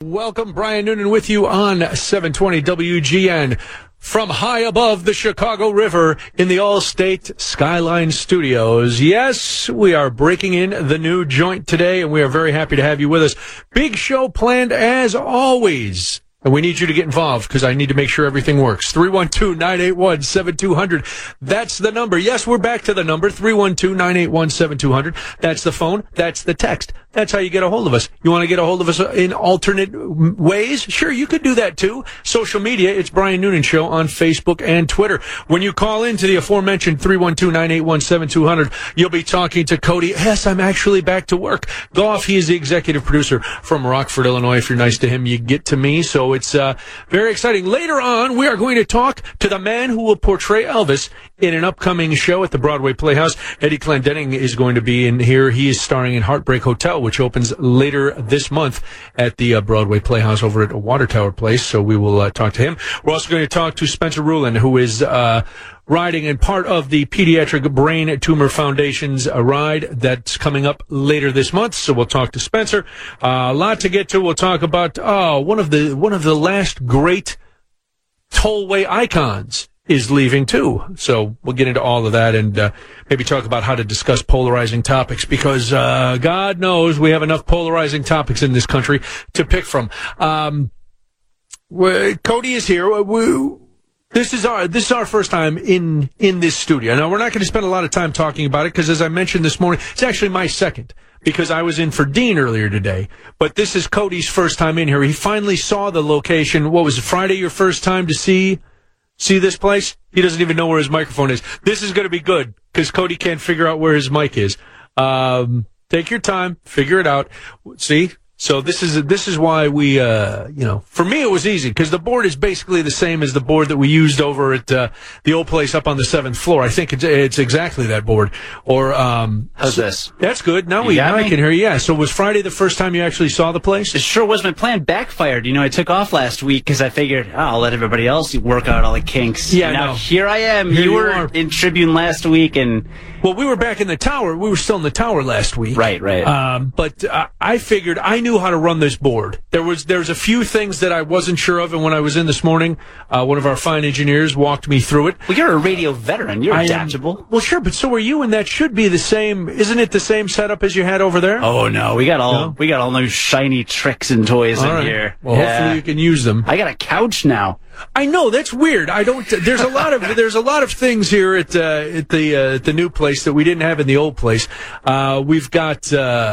Welcome, Brian Noonan with you on 720 WGN from high above the Chicago River in the Allstate Skyline Studios. Yes, we are breaking in the new joint today, and we are very happy to have you with us. Big show planned as always. And we need you to get involved because I need to make sure everything works. 312-981-7200. That's the number. Yes, we're back to the number, 312-981-7200. That's the phone. That's the text. That's how you get a hold of us. You want to get a hold of us in alternate ways? Sure, you could do that too. Social media, it's Brian Noonan Show on Facebook and Twitter. When you call into the aforementioned 312-981-7200, you'll be talking to Cody. Yes, I'm actually back to work. Goff, he is the executive producer from Rockford, Illinois. If you're nice to him, you get to me. So it's very exciting. Later on, we are going to talk to the man who will portray Elvis in an upcoming show at the Broadway Playhouse. Eddie Clendenning is going to be in here. He is starring in Heartbreak Hotel, which opens later this month at the Broadway Playhouse over at Water Tower Place. So we will talk to him. We're also going to talk to Spencer Rulin, who is riding in part of the Pediatric Brain Tumor Foundation's ride that's coming up later this month. So we'll talk to Spencer. A lot to get to. We'll talk about one of the last great tollway icons is leaving too. So we'll get into all of that and maybe talk about how to discuss polarizing topics because God knows we have enough polarizing topics in this country to pick from. Cody is here. This is our first time in this studio. Now, we're not going to spend a lot of time talking about it because, as I mentioned this morning, it's actually my second because I was in for Dean earlier today. But this is Cody's first time in here. He finally saw the location. What was it, Friday, your first time to see this place? He doesn't even know where his microphone is. This is going to be good because Cody can't figure out where his mic is. Take your time, figure it out. See? So this is why we, for me it was easy because the board is basically the same as the board that we used over at the old place up on the 7th floor. I think it's exactly that board. Or how's this? That's good. Now I can hear you. Yeah. So was Friday the first time you actually saw the place? It sure was. My plan backfired. I took off last week because I figured I'll let everybody else work out all the kinks. Yeah. Now here I am. You were in Tribune last week and. Well, we were back in the tower. We were still in the tower last week. Right. But I figured I knew how to run this board. There's a few things that I wasn't sure of, and when I was in this morning, one of our fine engineers walked me through it. Well, you're a radio veteran. You're adaptable. Well, sure, but so are you, and that should be the same. Isn't it the same setup as you had over there? Oh no, we got all new shiny tricks and toys in here. Well, hopefully you can use them. I got a couch now. I know that's weird. There's a lot of things here at the new place that we didn't have in the old place. We've got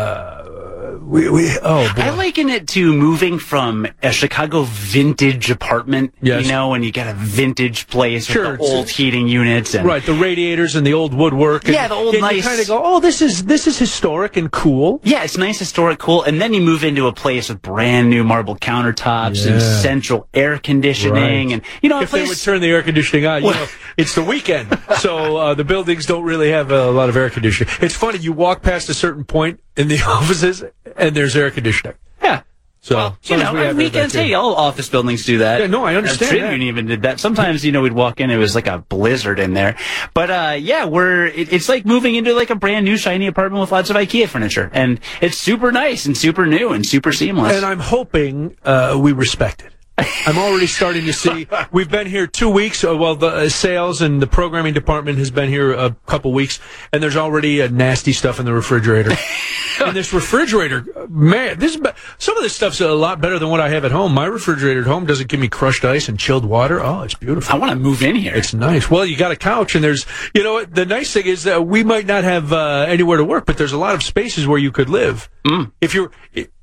I liken it to moving from a Chicago vintage apartment. Yes. When you get a vintage place with the old heating units and the radiators and the old woodwork. The old nice. You kind of go, this is historic and cool. Yeah, it's nice, historic, cool, and then you move into a place with brand new marble countertops and central air conditioning. And if they would turn the air conditioning on, it's the weekend, so the buildings don't really have a lot of air conditioning. It's funny, you walk past a certain point in the offices, and there's air conditioning. Yeah. So on weekends, all office buildings do that. Yeah, no, I understand. Tribune even did that. Sometimes, we'd walk in, it was like a blizzard in there. But it's like moving into like a brand new shiny apartment with lots of IKEA furniture, and it's super nice and super new and super seamless. And I'm hoping we respect it. I'm already starting to see. We've been here 2 weeks. The sales and the programming department has been here a couple weeks, and there's already nasty stuff in the refrigerator. And this refrigerator, man, some of this stuff's a lot better than what I have at home. My refrigerator at home doesn't give me crushed ice and chilled water. Oh, it's beautiful. I want to move in here. It's nice. Well, you got a couch, and there's, the nice thing is that we might not have anywhere to work, but there's a lot of spaces where you could live. If you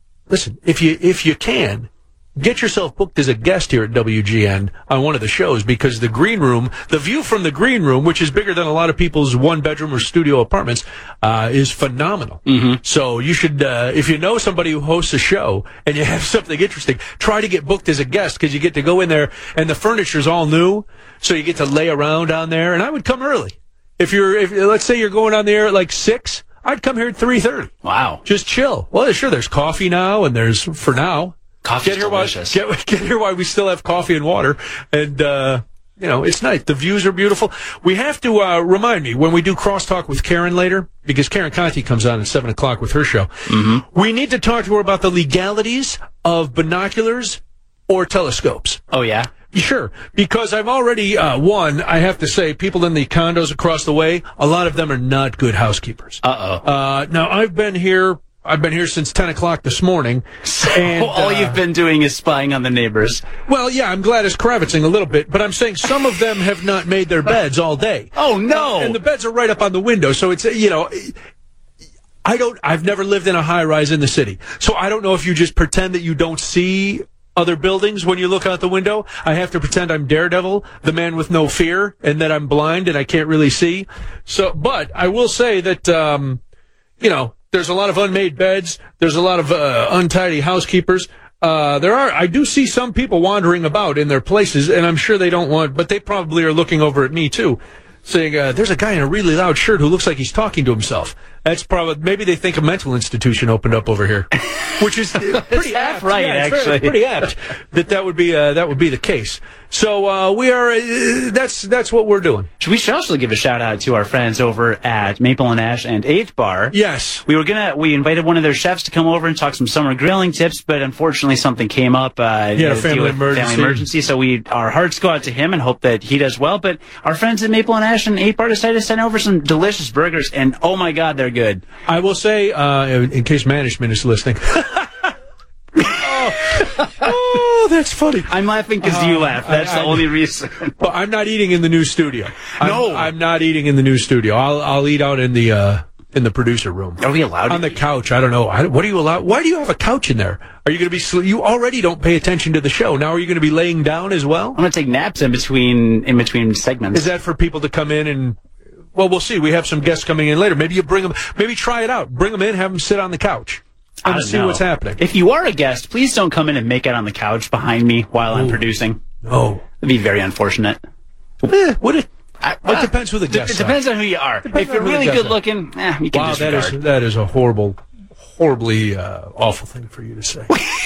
can. Get yourself booked as a guest here at WGN on one of the shows because the green room, the view from the green room, which is bigger than a lot of people's one-bedroom or studio apartments, is phenomenal. Mm-hmm. So you should, if you know somebody who hosts a show and you have something interesting, try to get booked as a guest because you get to go in there and the furniture's all new, so you get to lay around down there. And I would come early. If let's say you're going on the air at like 6, I'd come here at 3:30. Wow. Just chill. Well, sure, there's coffee now, and for now. Coffee's delicious. Get here while we still have coffee and water, and it's nice. The views are beautiful. We have to remind me when we do crosstalk with Karen later, because Karen Conti comes on at 7 o'clock with her show. Mm-hmm. We need to talk to her about the legalities of binoculars or telescopes. Oh, yeah? Sure, because I've already, I have to say, people in the condos across the way, a lot of them are not good housekeepers. Now, I've been here since 10 o'clock this morning. And all you've been doing is spying on the neighbors. Well, yeah, I'm Gladys Kravitzing a little bit, but I'm saying some of them have not made their beds all day. Oh, no! And the beds are right up on the window, so it's, I've never lived in a high-rise in the city, so I don't know if you just pretend that you don't see other buildings when you look out the window. I have to pretend I'm Daredevil, the man with no fear, and that I'm blind and I can't really see. So, but I will say that, there's a lot of unmade beds. There's a lot of untidy housekeepers. I do see some people wandering about in their places, and I'm sure they don't want, but they probably are looking over at me too, saying, there's a guy in a really loud shirt who looks like he's talking to himself. That's probably, maybe they think a mental institution opened up over here, which is pretty apt. Right, yeah, actually. Pretty apt that would be the case. So, we are, that's what we're doing. We should also give a shout out to our friends over at Maple and Ash and 8 Bar. Yes. We invited one of their chefs to come over and talk some summer grilling tips, but unfortunately something came up. He had a family emergency. So our hearts go out to him and hope that he does well. But our friends at Maple and Ash and 8 Bar decided to send over some delicious burgers, and oh my God, they're good. I will say, in case management is listening. Oh, that's funny. I'm laughing because you laugh. That's the only reason. Well, I'm not eating in the new studio. No, I'm not eating in the new studio. I'll eat out in the producer room. Are we allowed on the couch? I don't know. What are you allowed? Why do you have a couch in there? Are you going to be? You already don't pay attention to the show. Now are you going to be laying down as well? I'm going to take naps in between segments. Is that for people to come in and? Well, we'll see. We have some guests coming in later. Maybe you bring them. Maybe try it out. Bring them in. Have them sit on the couch. And see what's happening. If you are a guest, please don't come in and make out on the couch behind me while I'm producing. No. It'd be very unfortunate. It depends who the guest is. It depends on who you are. If you're really good looking, you can disregard. That is a horribly awful thing for you to say.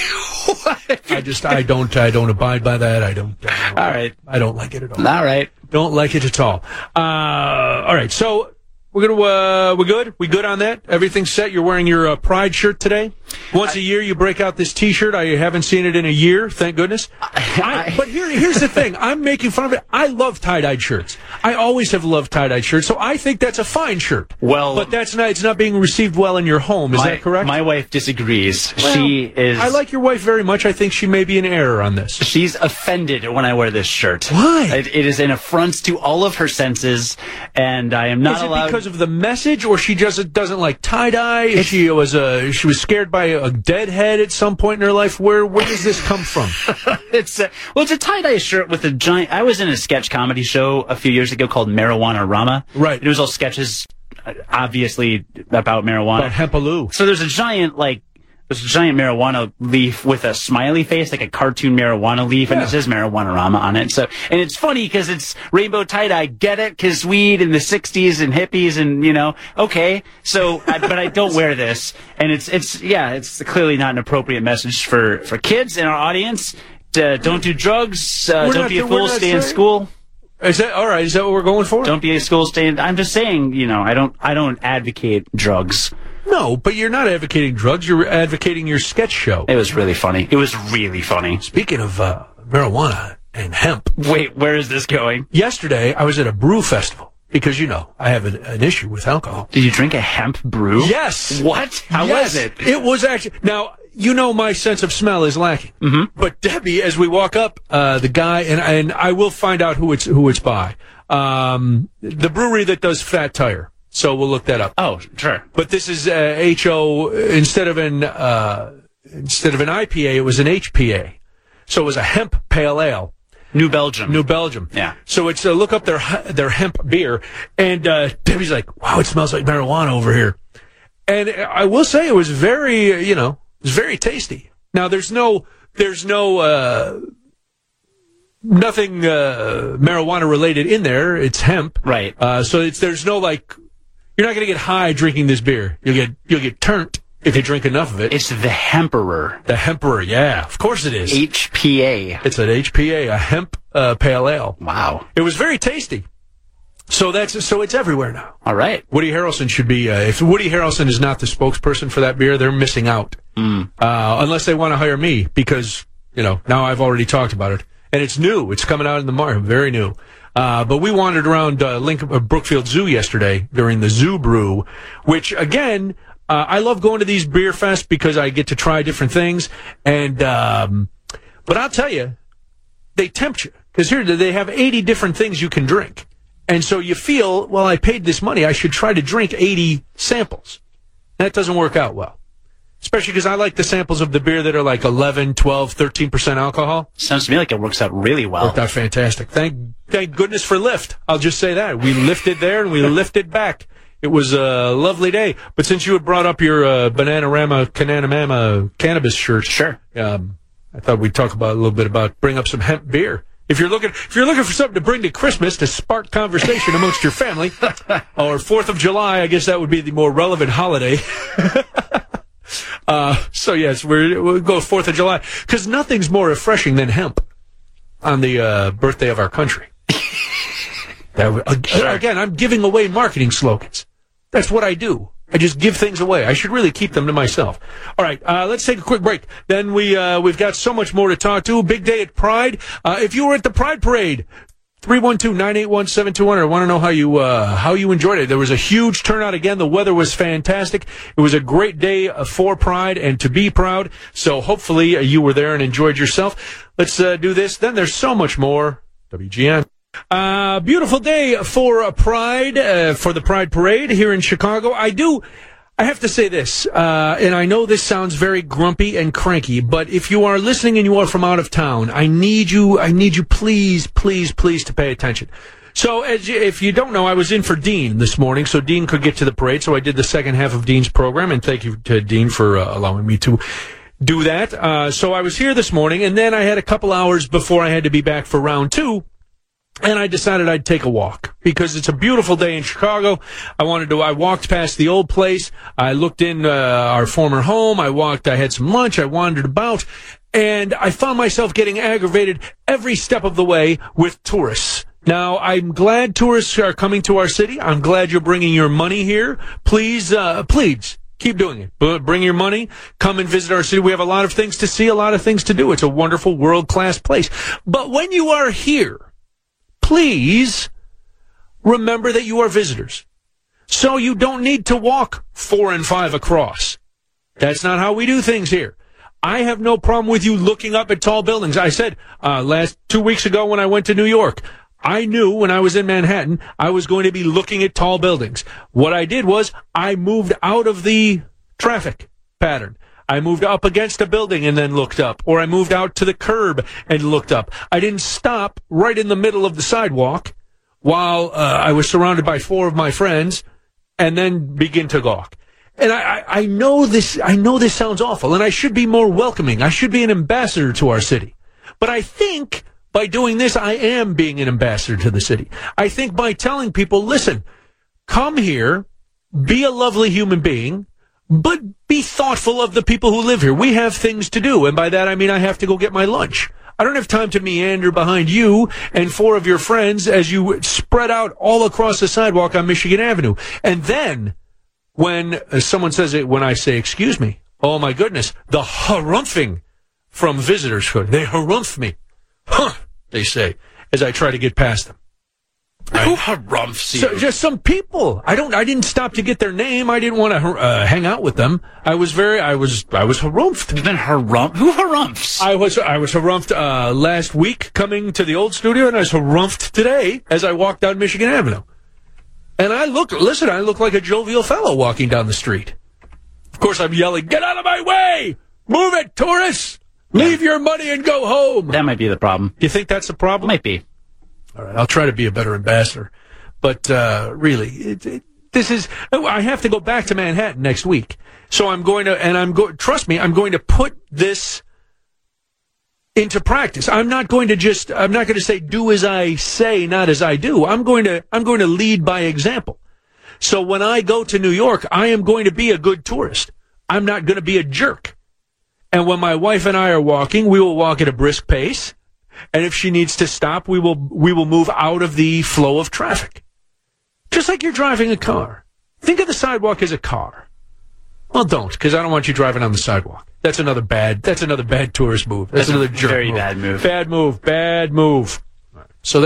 I don't abide by that. All right. I don't like it at all. All right. Don't like it at all. All right. So we're good? We good on that? Everything's set? You're wearing your Pride shirt today? Once a year you break out this T-shirt. I haven't seen it in a year, thank goodness. But here's the thing. I'm making fun of it. I love tie-dyed shirts. I always have loved tie-dyed shirts, so I think that's a fine shirt. Well, but it's not being received well in your home. Is that correct? My wife disagrees. Well, she is. I like your wife very much. I think she may be in error on this. She's offended when I wear this shirt. Why? It is an affront to all of her senses, and I am not allowed. Is it because of the message, or she just doesn't like tie-dye? She was scared by a deadhead at some point in her life. Where does this come from? It's a tie-dye shirt with a giant. I was in a sketch comedy show a few years ago called Marijuana Rama. Right. It was all sketches, obviously about marijuana. About hempaloo. So there's a giant marijuana leaf with a smiley face, like a cartoon marijuana leaf, and it says Marijuana Rama on it. So, and it's funny because it's rainbow tie-dye. Get it? Because weed in the 60s and hippies and, okay. So, but I don't wear this. And it's clearly not an appropriate message for kids in our audience. Don't do drugs. Don't be a fool. Stay in school. Is that all right? Is that what we're going for? Don't be a school. Stay in. I'm just saying, I don't advocate drugs. No, but you're not advocating drugs. You're advocating your sketch show. It was really funny. Speaking of marijuana and hemp. Wait, where is this going? Yesterday, I was at a brew festival because, I have an issue with alcohol. Did you drink a hemp brew? Yes. What? How was it? It was actually... Now, my sense of smell is lacking. Mm-hmm. But Debbie, as we walk up, the guy, and I will find out who it's by, the brewery that does Fat Tire. So we'll look that up. Oh, sure. But this is HO instead of an IPA, it was an HPA. So it was a hemp pale ale. New Belgium. Yeah. So it's look up their hemp beer, and Debbie's like, "Wow, it smells like marijuana over here." And I will say it was very, it was very tasty. Now there's nothing marijuana related in there. It's hemp, right? So there's no you're not going to get high drinking this beer. You'll get turnt if you drink enough of it. It's the Hemperor. The Hemperor, yeah. Of course it is. HPA. It's an HPA, a hemp pale ale. Wow. It was very tasty. So it's everywhere now. All right. Woody Harrelson should be, if Woody Harrelson is not the spokesperson for that beer, they're missing out. Unless they want to hire me, because, now I've already talked about it. And it's new. It's coming out in the market. Very new. But we wandered around Brookfield Zoo yesterday during the Zoo Brew, which, again, I love going to these beer fests because I get to try different things. And but I'll tell you, they tempt you. Because here they have 80 different things you can drink. And so you feel, well, I paid this money, I should try to drink 80 samples. That doesn't work out well. Especially because I like the samples of the beer that are like 11, 12, 13% alcohol. Sounds to me like it works out really well. Worked out fantastic. Thank goodness for Lyft. I'll just say that. We lifted there and we lifted back. It was a lovely day. But since you had brought up your Bananarama, Cananamama cannabis shirt, sure. I thought we'd talk about a little bit about bring up some hemp beer. If you're looking for something to bring to Christmas to spark conversation amongst your family, or 4th of July, I guess that would be the more relevant holiday. So yes, we'll go 4th of July, because nothing's more refreshing than hemp on the birthday of our country. Again, I'm giving away marketing slogans. That's what I do. I just give things away. I should really keep them to myself. All right, let's take a quick break. Then we've got so much more to talk to. Big day at Pride. If you were at the Pride Parade, 312-981-7200. I want to know how you enjoyed it. There was a huge turnout again. The weather was fantastic. It was a great day for Pride and to be proud. So hopefully you were there and enjoyed yourself. Let's do this. Then there's so much more. WGN. Beautiful day for Pride, for the Pride Parade here in Chicago. I have to say this, and I know this sounds very grumpy and cranky, but if you are listening and you are from out of town, I need you please, please, please to pay attention. So if you don't know, I was in for Dean this morning, so Dean could get to the parade, so I did the second half of Dean's program, and thank you to Dean for allowing me to do that. So I was here this morning, and then I had a couple hours before I had to be back for round 2. And I decided I'd take a walk because it's a beautiful day in Chicago. I walked past the old place. I looked in our former home. I had some lunch. I wandered about, and I found myself getting aggravated every step of the way with tourists. Now, I'm glad tourists are coming to our city. I'm glad you're bringing your money here. Please, keep doing it. Bring your money. Come and visit our city. We have a lot of things to see, a lot of things to do. It's a wonderful, world-class place. But when you are here, please remember that you are visitors. So you don't need to walk 4 and 5 across. That's not how we do things here. I have no problem with you looking up at tall buildings. I said 2 weeks ago when I went to New York, I knew when I was in Manhattan, I was going to be looking at tall buildings. What I did was I moved out of the traffic pattern. I moved up against a building and then looked up, or I moved out to the curb and looked up. I didn't stop right in the middle of the sidewalk while I was surrounded by 4 of my friends and then begin to gawk. And I know this sounds awful, and I should be more welcoming. I should be an ambassador to our city. But I think by doing this, I am being an ambassador to the city. I think by telling people, listen, come here, be a lovely human being, but be thoughtful of the people who live here. We have things to do, and by that I mean I have to go get my lunch. I don't have time to meander behind you and 4 of your friends as you spread out all across the sidewalk on Michigan Avenue. And then, when someone says it, when I say, excuse me, oh my goodness, the harumphing from visitors, they harumph me. Huh, they say, as I try to get past them. Who harumphs you? So, just some people. I didn't stop to get their name. I didn't want to hang out with them. I was harumphed. You've been Who harumphs? I was harumphed last week coming to the old studio, and I was harumphed today as I walked down Michigan Avenue. And I look like a jovial fellow walking down the street. Of course, I'm yelling, get out of my way! Move it, tourists! Leave your money and go home! That might be the problem. You think that's the problem? Might be. All right, I'll try to be a better ambassador. But really, I have to go back to Manhattan next week. So trust me, I'm going to put this into practice. I'm not going to say do as I say, not as I do. I'm going to lead by example. So when I go to New York, I am going to be a good tourist. I'm not going to be a jerk. And when my wife and I are walking, we will walk at a brisk pace. And if she needs to stop, we will move out of the flow of traffic. Just like you're driving a car. Think of the sidewalk as a car. Well, don't, because I don't want you driving on the sidewalk. That's another bad tourist move. That's another jerk very move. bad move. Bad move. So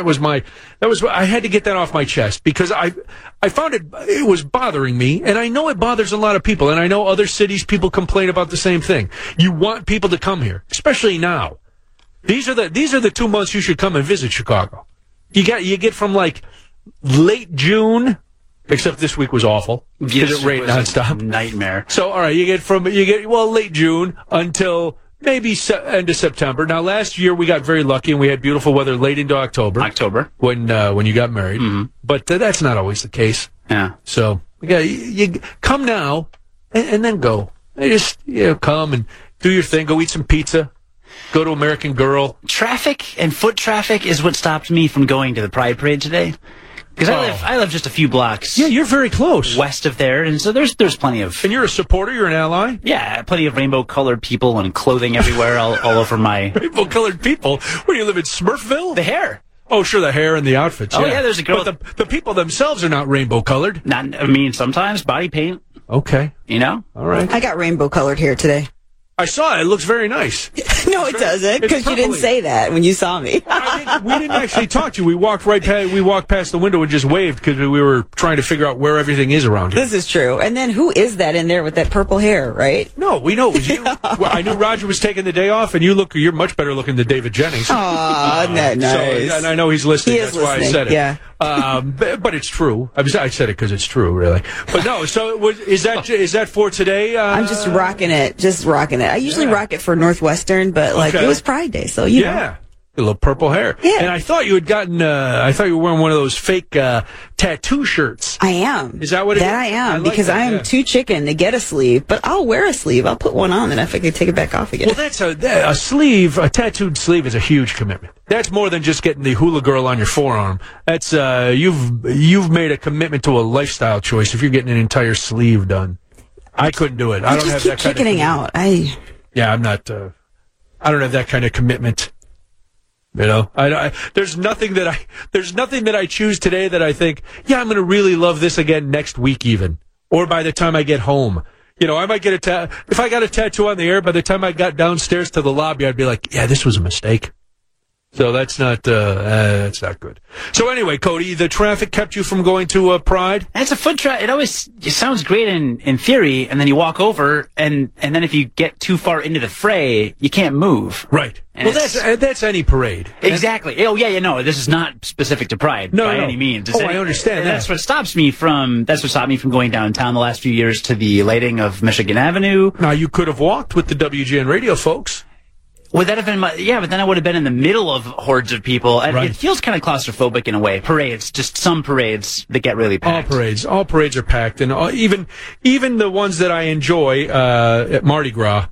I had to get that off my chest because I found it was bothering me, and I know it bothers a lot of people, and I know other cities people complain about the same thing. You want people to come here, especially now. These are the 2 months you should come and visit Chicago. You get from like late June, except this week was awful because it rained nonstop. Nightmare. So all right, you get late June until maybe end of September. Now, last year we got very lucky and we had beautiful weather late into October. When you got married. Mm-hmm. But that's not always the case. Yeah. So you come now and then go. Just come and do your thing. Go eat some pizza. Go to American Girl. Traffic and foot traffic is what stopped me from going to the Pride Parade today. Because I live just a few blocks. Yeah, you're very close. West of there, and so there's plenty of... And you're a supporter? You're an ally? Yeah, plenty of rainbow-colored people and clothing everywhere all over my... Rainbow-colored people? Where do you live, in Smurfville? The hair. Oh, sure, the hair and the outfits. Oh, yeah, there's a girl... But the people themselves are not rainbow-colored. Sometimes body paint. Okay. All right. I got rainbow-colored hair today. I saw it. It looks very nice. No, it doesn't, because you didn't say that when you saw me. We didn't actually talk to you. We walked past the window and just waved because we were trying to figure out where everything is around here. This is true. And then who is that in there with that purple hair, right? No, we know it was you. Well, I knew Roger was taking the day off, and you're much better looking than David Jennings. Aw, isn't that nice? So, and I know he's listening. That's why I said it. Yeah. But it's true. I said it because it's true, really. But no, so is that for today? I'm just rocking it. I usually rock it for Northwestern, but it was Pride Day, so you know. A little purple hair. Yeah. And I thought you had gotten, I thought you were wearing one of those fake tattoo shirts. I am. Is that what it is? I am, because I am too chicken to get a sleeve, but I'll wear a sleeve. I'll put one on, and if I can take it back off again. Well, that's a sleeve, a tattooed sleeve is a huge commitment. That's more than just getting the hula girl on your forearm. That's, you've made a commitment to a lifestyle choice if you're getting an entire sleeve done. I couldn't do it. I don't have that kind of commitment. Out. Yeah, I'm not, I don't have that kind of commitment. There's nothing that I choose today that I think, I'm going to really love this again next week even, or by the time I get home. I might get if I got a tattoo on the air, by the time I got downstairs to the lobby, I'd be like, this was a mistake. So that's not good. So anyway, Cody, the traffic kept you from going to Pride? That's a foot traffic. It sounds great in theory, and then you walk over, and then if you get too far into the fray, you can't move. Right. And that's any parade. Exactly. Oh yeah, no, this is not specific to Pride by any means. I understand that. That's what stopped me from going downtown the last few years to the lighting of Michigan Avenue. Now you could have walked with the WGN radio folks. Would that have been but then I would have been in the middle of hordes of people. And right. It feels kind of claustrophobic in a way. Parades, just some parades that get really packed. All parades are packed, and even the ones that I enjoy at Mardi Gras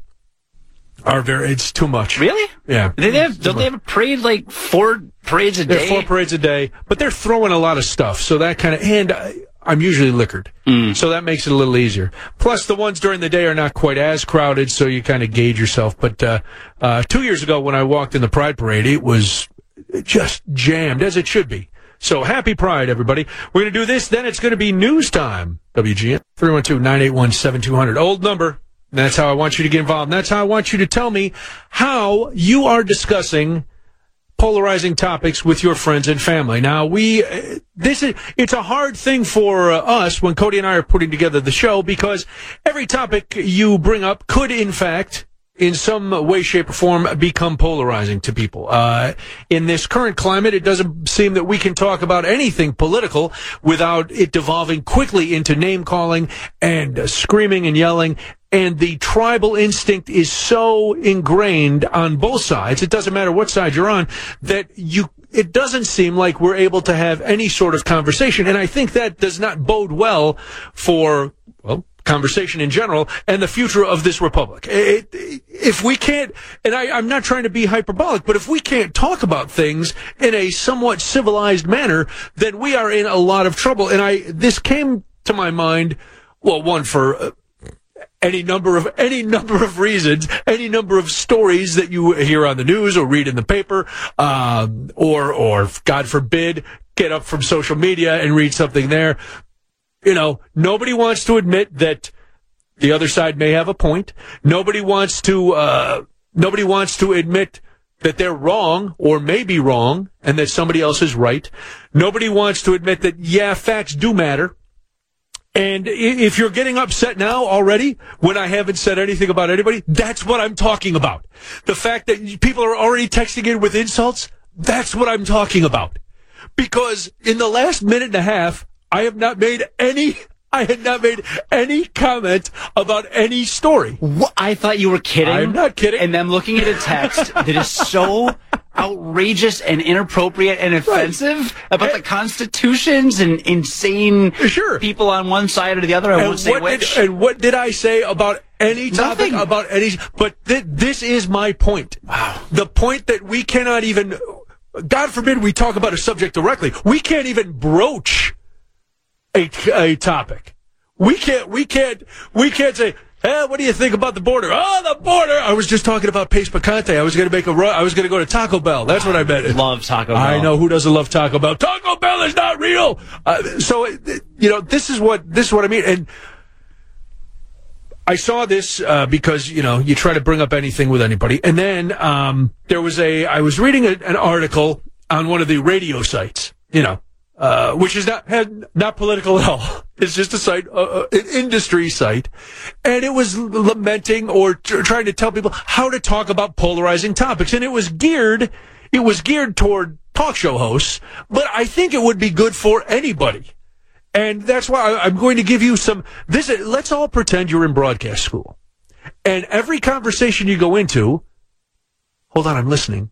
it's too much. Really? Yeah. Don't they have a parade, like 4 parades a day? There are 4 parades a day, but they're throwing a lot of stuff, so that kind of, and I'm usually liquored, so that makes it a little easier. Plus, the ones during the day are not quite as crowded, so you kind of gauge yourself. But 2 years ago, when I walked in the Pride Parade, it was just jammed, as it should be. So happy Pride, everybody. We're going to do this, then it's going to be news time. WGN, 312-981-7200. Old number. That's how I want you to get involved. And that's how I want you to tell me how you are discussing polarizing topics with your friends and family. Now, it's a hard thing for us when Cody and I are putting together the show, because every topic you bring up could, in fact, in some way, shape, or form, become polarizing to people. In this current climate, it doesn't seem that we can talk about anything political without it devolving quickly into name-calling and screaming and yelling. And the tribal instinct is so ingrained on both sides, it doesn't matter what side you're on, that it doesn't seem like we're able to have any sort of conversation. And I think that does not bode well for, conversation in general and the future of this republic. If we can't, and I'm not trying to be hyperbolic, but if we can't talk about things in a somewhat civilized manner, then we are in a lot of trouble. And this came to my mind, one for any number of reasons, any number of stories that you hear on the news or read in the paper, or God forbid, get up from social media and read something there. Nobody wants to admit that the other side may have a point. Nobody wants to admit that they're wrong or may be wrong and that somebody else is right. Nobody wants to admit that, facts do matter. And if you're getting upset now already when I haven't said anything about anybody, that's what I'm talking about. The fact that people are already texting in with insults, that's what I'm talking about. Because in the last minute and a half, I had not made any comment about any story. What? I thought you were kidding. I'm not kidding. And I'm looking at a text that is so outrageous and inappropriate and offensive about the constitutions and insane people on one side or the other. I won't say which. And what did I say about any topic? Nothing. About any? But this is my point. Wow. The point that we cannot even, God forbid we talk about a subject directly, we can't even broach a topic. We can't say, hey, what do you think about the border? Oh, the border! I was just talking about Pace Picante. I was going to go to Taco Bell. That's what I meant. Love Taco Bell. I know who doesn't love Taco Bell. Taco Bell is not real. This is what I mean. And I saw this because you try to bring up anything with anybody. And then I was reading an article on one of the radio sites. Which is not political at all. It's just a site, an industry site. And it was lamenting or trying to tell people how to talk about polarizing topics. And it was geared toward talk show hosts, but I think it would be good for anybody. And that's why I'm going to give you let's all pretend you're in broadcast school. And every conversation you go into, hold on, I'm listening.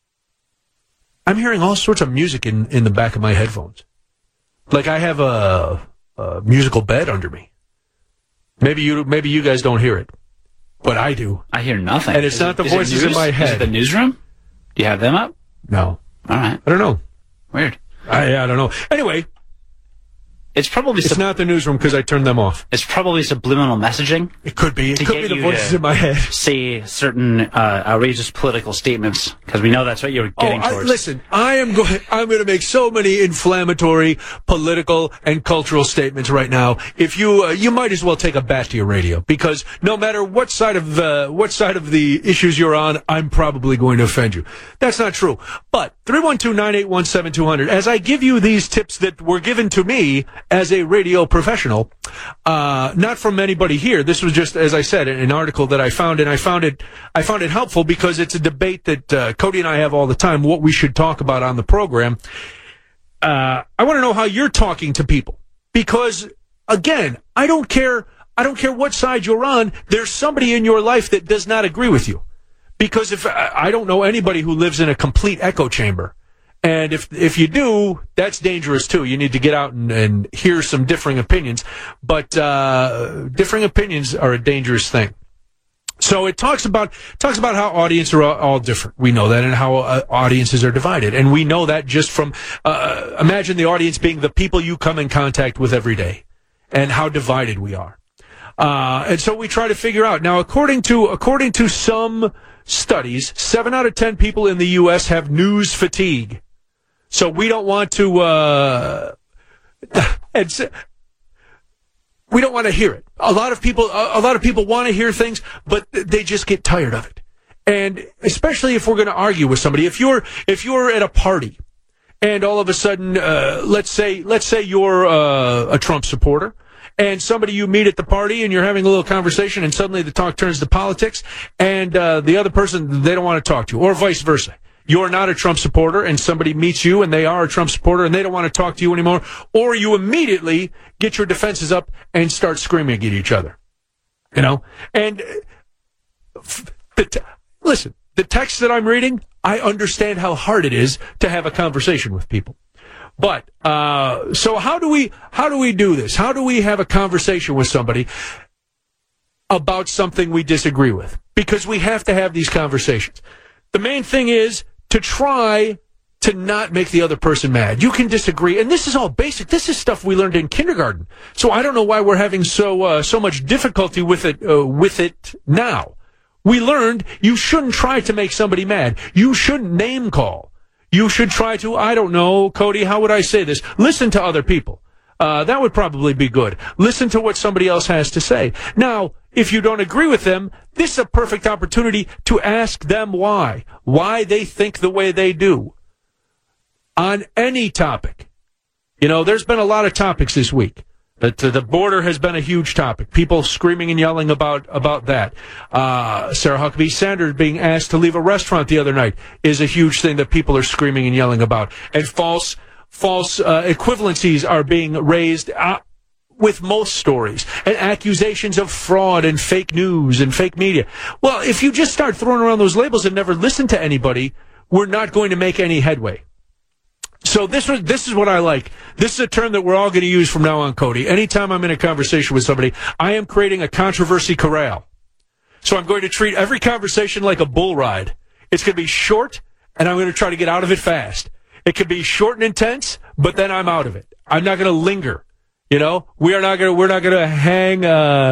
I'm hearing all sorts of music in the back of my headphones. Like I have a musical bed under me. Maybe you guys don't hear it, but I do. I hear nothing. And it's not the voices in my head. Is it the newsroom? Do you have them up? No. All right. I don't know. Weird. I don't know. Anyway. It's not the newsroom because I turned them off. It's probably subliminal messaging. It could be. It could be the voices in my head. Say certain outrageous political statements because we know that's what you're getting towards. Listen, I'm going to make so many inflammatory political and cultural statements right now. If you might as well take a bat to your radio because no matter what side of the issues you're on, I'm probably going to offend you. That's not true. But 312-981-7200. As I give you these tips that were given to me as a radio professional, not from anybody here. This was just, as I said, an article that I found, and I found it helpful because it's a debate that Cody and I have all the time, what we should talk about on the program. I want to know how you're talking to people because, again, I don't care what side you're on. There's somebody in your life that does not agree with you. Because if I don't know anybody who lives in a complete echo chamber. And if you do, that's dangerous too. You need to get out and hear some differing opinions. But differing opinions are a dangerous thing. So it talks about how audiences are all different. We know that, and how audiences are divided. And we know that just from imagine the audience being the people you come in contact with every day, and how divided we are. And so we try to figure out. Now, according to some studies, 7 out of 10 people in the U.S. have news fatigue. So we don't want to, we don't want to hear it. A lot of people want to hear things, but they just get tired of it. And especially if we're going to argue with somebody, if you're at a party and all of a sudden, let's say you're a Trump supporter, and somebody you meet at the party and you're having a little conversation and suddenly the talk turns to politics and the other person, they don't want to talk to you, or vice versa. You're not a Trump supporter and somebody meets you and they are a Trump supporter and they don't want to talk to you anymore, or you immediately get your defenses up and start screaming at each other. And listen, the text that I'm reading, I understand how hard it is to have a conversation with people. But so how do we do this? How do we have a conversation with somebody about something we disagree with? Because we have to have these conversations. The main thing is to try to not make the other person mad. You can disagree, and this is all basic. This is stuff we learned in kindergarten. So I don't know why we're having so much difficulty with it now. We learned you shouldn't try to make somebody mad. You shouldn't name call. You should try to, I don't know, Cody, how would I say this? Listen to other people. That would probably be good. Listen to what somebody else has to say. Now, if you don't agree with them, this is a perfect opportunity to ask them why they think the way they do on any topic. You know, there's been a lot of topics this week. The border has been a huge topic. People screaming and yelling about that. Sarah Huckabee Sanders being asked to leave a restaurant the other night is a huge thing that people are screaming and yelling about. And false equivalencies are being raised with most stories, and accusations of fraud and fake news and fake media. Well, if you just start throwing around those labels and never listen to anybody, we're not going to make any headway. So this is what I like. This is a term that we're all going to use from now on, Cody. Anytime I'm in a conversation with somebody, I am creating a controversy corral. So I'm going to treat every conversation like a bull ride. It's going to be short, and I'm going to try to get out of it fast. It could be short and intense, but then I'm out of it. I'm not going to linger. You know, we're not going to hang, we're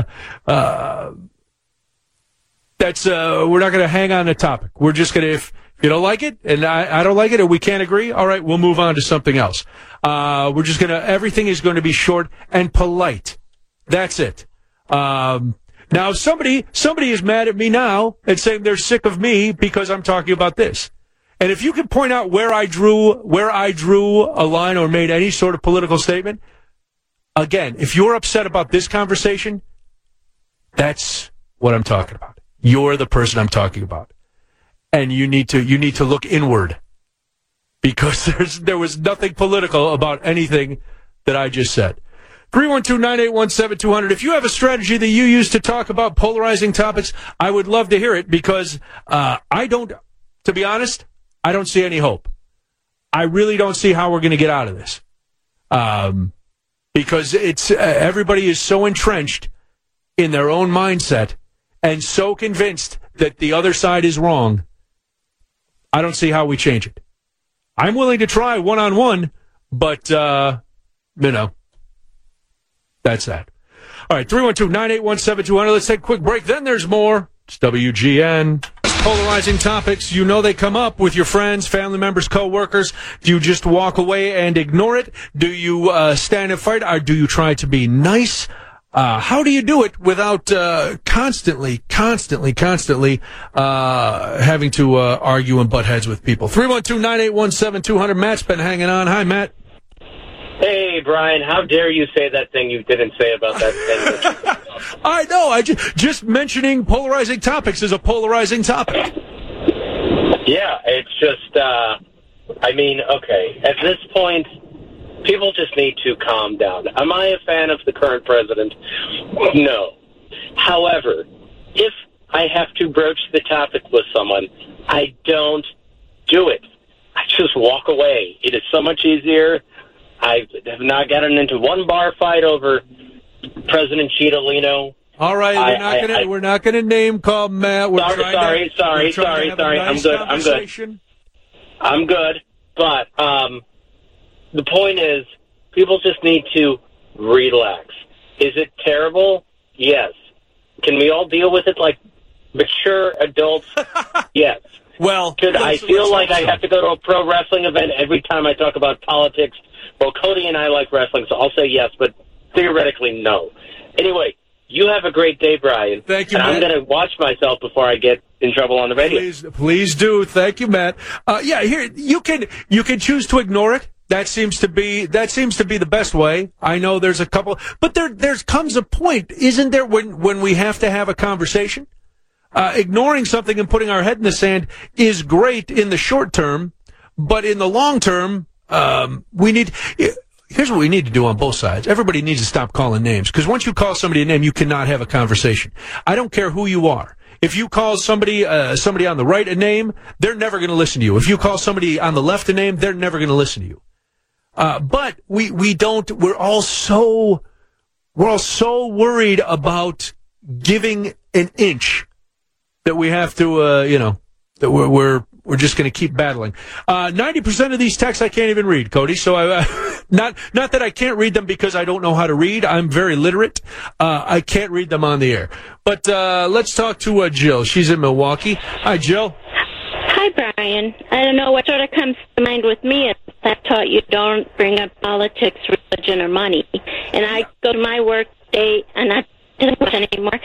not going to hang on the topic. We're just going to, if you don't like it, and I don't like it, and we can't agree, all right, we'll move on to something else. Everything is going to be short and polite. That's it. Now, somebody is mad at me now and saying they're sick of me because I'm talking about this. And if you can point out where I drew a line or made any sort of political statement, again, if you're upset about this conversation, that's what I'm talking about. You're the person I'm talking about. And you need to look inward, because there was nothing political about anything that I just said. 312-981-7200. If you have a strategy that you use to talk about polarizing topics, I would love to hear it, because to be honest, I don't see any hope. I really don't see how we're going to get out of this. Because everybody is so entrenched in their own mindset and so convinced that the other side is wrong. I don't see how we change it. I'm willing to try one-on-one, but, that's that. All right, 312-981-7200. Let's take a quick break. Then there's more. It's WGN. Polarizing topics, you know they come up with your friends, family members, co-workers. Do you just walk away and ignore it? Do you stand and fight? Or do you try to be nice? How do you do it without constantly having to argue and butt heads with people? 312-981-7200. Matt's been hanging on. Hi, Matt. Hey, Brian, how dare you say that thing you didn't say about that thing? I know. I just mentioning polarizing topics is a polarizing topic. Yeah, it's just, okay. At this point, people just need to calm down. Am I a fan of the current president? No. However, if I have to broach the topic with someone, I don't do it. I just walk away. It is so much easier. I have not gotten into one bar fight over President Cittadino. All right, we're not gonna name call Matt. Sorry. I'm good. But the point is, people just need to relax. Is it terrible? Yes. Can we all deal with it like mature adults? Yes. Well, could I feel like I have to go to a pro wrestling event every time I talk about politics? Well, Cody and I like wrestling, so I'll say yes, but theoretically, no. Anyway, you have a great day, Brian. Thank you, Matt. I'm going to watch myself before I get in trouble on the radio. Please do. Thank you, Matt. Here you can choose to ignore it. That seems to be the best way. I know there's a couple, but there comes a point, isn't there, when we have to have a conversation? Ignoring something and putting our head in the sand is great in the short term, but in the long term, here's what we need to do on both sides. Everybody needs to stop calling names, because once you call somebody a name, you cannot have a conversation. I don't care who you are. If you call somebody on the right a name, they're never going to listen to you. If you call somebody on the left a name, they're never going to listen to you. But we're all so worried about giving an inch that we have to, that we're we're just going to keep battling. 90% of these texts I can't even read, Cody. So not that I can't read them because I don't know how to read. I'm very literate. I can't read them on the air. But let's talk to Jill. She's in Milwaukee. Hi, Jill. Hi, Brian. I don't know what sort of comes to mind with me. I taught you don't bring up politics, religion, or money. And I go to my work day, and I don't watch anymore.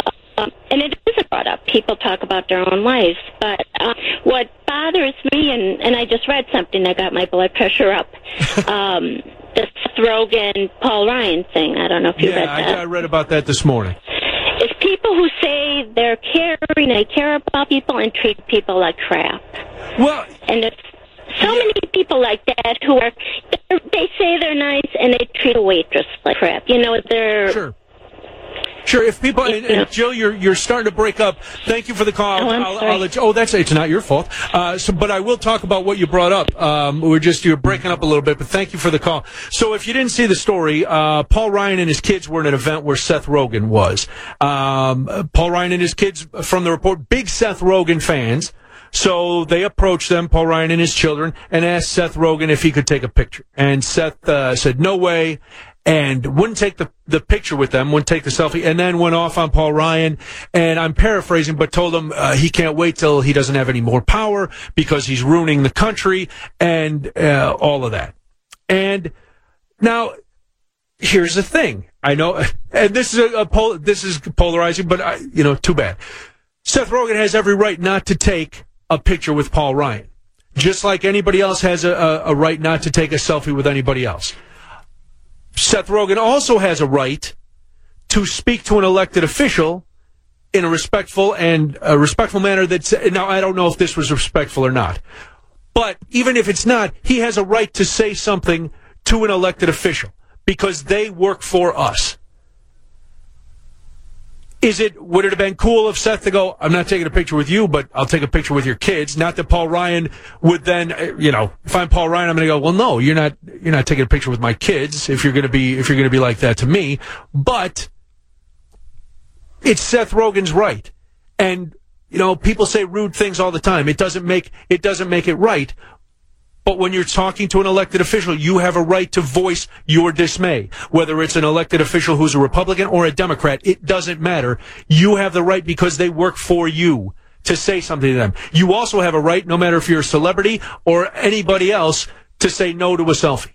And it isn't brought up. People talk about their own lives. But what bothers me, and I just read something that got my blood pressure up, the Seth Rogen, Paul Ryan thing. I don't know if you read that. Yeah, I read about that this morning. It's people who say they're caring, they care about people, and treat people like crap. Well, and there's so many people like that who are, they say they're nice, and they treat a waitress like crap. You know, they're... Sure. If people, and Jill, you're starting to break up. Thank you for the call. I'll let you, it's not your fault. But I will talk about what you brought up. You're breaking up a little bit, but thank you for the call. So if you didn't see the story, Paul Ryan and his kids were at an event where Seth Rogen was. Paul Ryan and his kids, from the report, big Seth Rogen fans. So they approached them, Paul Ryan and his children, and asked Seth Rogen if he could take a picture. And Seth said, no way. And wouldn't take the picture with them, wouldn't take the selfie, and then went off on Paul Ryan, and I'm paraphrasing, but told him he can't wait till he doesn't have any more power because he's ruining the country, and all of that. And now, here's the thing. I know, and this is polarizing, but too bad. Seth Rogen has every right not to take a picture with Paul Ryan, just like anybody else has a right not to take a selfie with anybody else. Seth Rogen also has a right to speak to an elected official in a respectful manner. Now, I don't know if this was respectful or not, but even if it's not, he has a right to say something to an elected official because they work for us. Would it have been cool of Seth to go, I'm not taking a picture with you, but I'll take a picture with your kids? Not that Paul Ryan would then, if I'm Paul Ryan, I'm going to go, well, no, you're not taking a picture with my kids if you're going to be like that to me. But it's Seth Rogen's right. And, people say rude things all the time. It doesn't make it right. But when you're talking to an elected official, you have a right to voice your dismay. Whether it's an elected official who's a Republican or a Democrat, it doesn't matter. You have the right because they work for you to say something to them. You also have a right, no matter if you're a celebrity or anybody else, to say no to a selfie.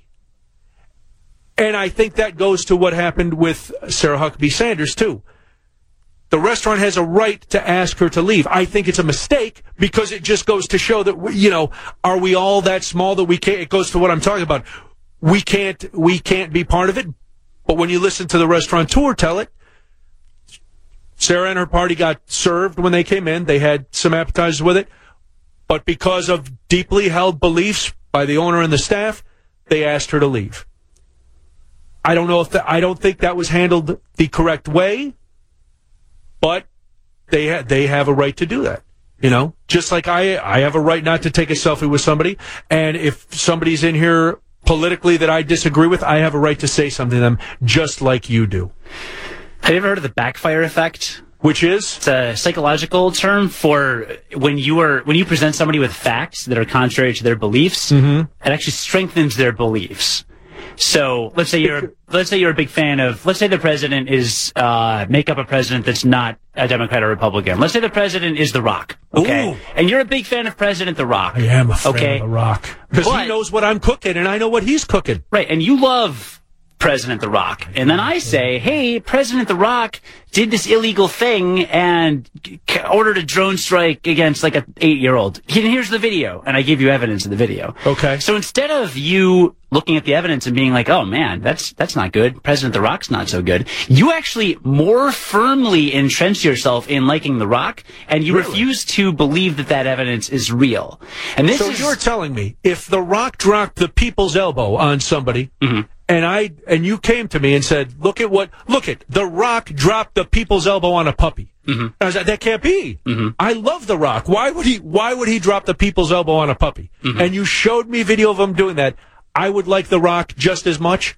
And I think that goes to what happened with Sarah Huckabee Sanders, too. The restaurant has a right to ask her to leave. I think it's a mistake because it just goes to show that, are we all that small that we can't, it goes to what I'm talking about. We can't be part of it. But when you listen to the restaurateur tell it, Sarah and her party got served when they came in. They had some appetizers with it. But because of deeply held beliefs by the owner and the staff, they asked her to leave. I don't think that was handled the correct way. But they have a right to do that, Just like I have a right not to take a selfie with somebody, and if somebody's in here politically that I disagree with, I have a right to say something to them, just like you do. Have you ever heard of the backfire effect? Which is? It's a psychological term for when you present somebody with facts that are contrary to their beliefs, it actually strengthens their beliefs. So let's say you're a big fan of, let's say the president is, make up a president that's not a Democrat or Republican. Let's say the president is The Rock. Okay. Ooh. And you're a big fan of President The Rock. I am a fan of The Rock. Because he knows what I'm cooking and I know what he's cooking. Right. And you love President The Rock. And then I say, hey, President The Rock did this illegal thing and ordered a drone strike against like an 8-year-old. Here's the video. And I give you evidence of the video. Okay. So instead of you looking at the evidence and being like, oh man, that's not good. President The Rock's not so good. You actually more firmly entrench yourself in liking The Rock, and you refuse to believe that evidence is real. And you're telling me if The Rock dropped the people's elbow on somebody, and you came to me and said, look at The Rock dropped the people's elbow on a puppy. I was like, that can't be. I love The Rock. Why would he drop the people's elbow on a puppy? And you showed me video of him doing that. I would like The Rock just as much. Yeah.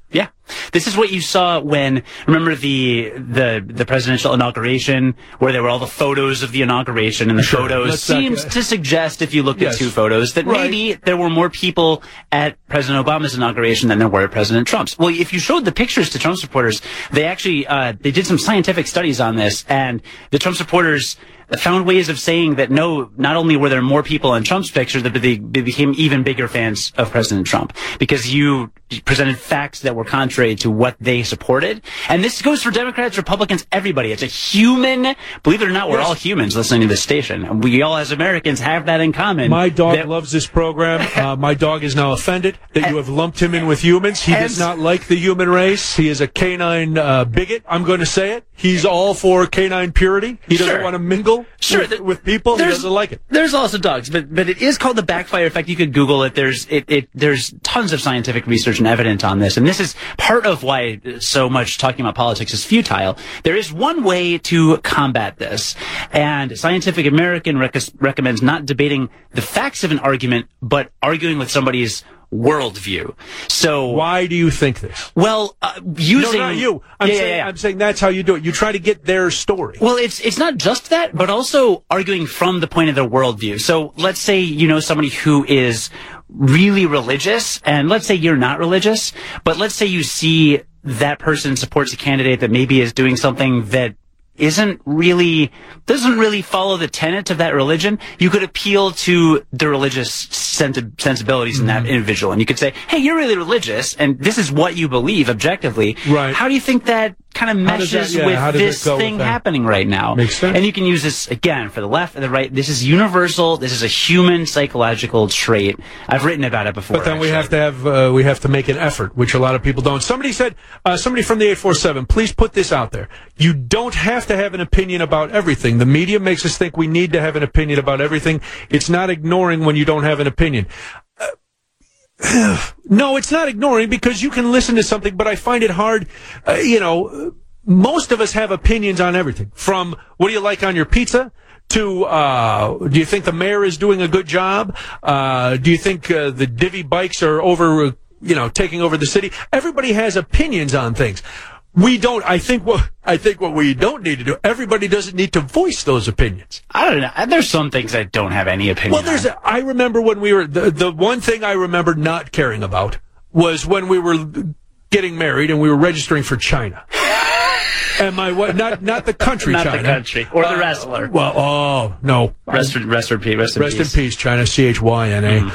This is what you saw when, remember the presidential inauguration, where there were all the photos of the inauguration, and the photos seems to suggest, if you looked at two photos, that maybe there were more people at President Obama's inauguration than there were at President Trump's. Well, if you showed the pictures to Trump supporters, they actually they did some scientific studies on this, and the Trump supporters found ways of saying that no, not only were there more people in Trump's picture, but they became even bigger fans of President Trump because you presented facts that were contrary to what they supported. And this goes for Democrats, Republicans, everybody. It's a human, believe it or not, we're all humans listening to this station. We all as Americans have that in common. My dog loves this program. My dog is now offended that you have lumped him in with humans. He does not like the human race. He is a canine bigot. I'm going to say it. He's all for canine purity. He doesn't want to mingle with people. He doesn't like it. There's also dogs, but it is called the backfire effect. You could Google it. There's tons of scientific research and evidence on this, and this is part of why so much talking about politics is futile. There is one way to combat this, and Scientific American recommends not debating the facts of an argument, but arguing with somebody's worldview. So why do you think this? Well, using... No, not you. I'm saying that's how you do it. You try to get their story. Well, it's not just that, but also arguing from the point of their worldview. So let's say you know somebody who is really religious, and let's say you're not religious, but let's say you see that person supports a candidate that maybe is doing something that doesn't really follow the tenets of that religion. You could appeal to the religious sensibilities in that individual, and you could say, hey, you're really religious, and this is what you believe objectively. Right. How do you think that kind of meshes with this thing happening right now? Makes sense. And you can use this, again, for the left and the right. This is universal. This is a human psychological trait. I've written about it before. But then we have to make an effort, which a lot of people don't. Somebody said, somebody from the 847, please put this out there. You don't have to have an opinion about everything. The media makes us think we need to have an opinion about everything. It's not ignoring when you don't have an opinion. No, it's not ignoring, because you can listen to something, but I find it hard, most of us have opinions on everything. From what do you like on your pizza to do you think the mayor is doing a good job? Do you think the divvy bikes are taking over the city? Everybody has opinions on things. We don't. I think what we don't need to do. Everybody doesn't need to voice those opinions. I don't know. There's some things I don't have any opinion on. I remember when we were the one thing I remember not caring about was when we were getting married and we were registering for China. And my wife, not the country, not China, the country or the wrestler. Well, no. Rest in peace, China. CHYNA.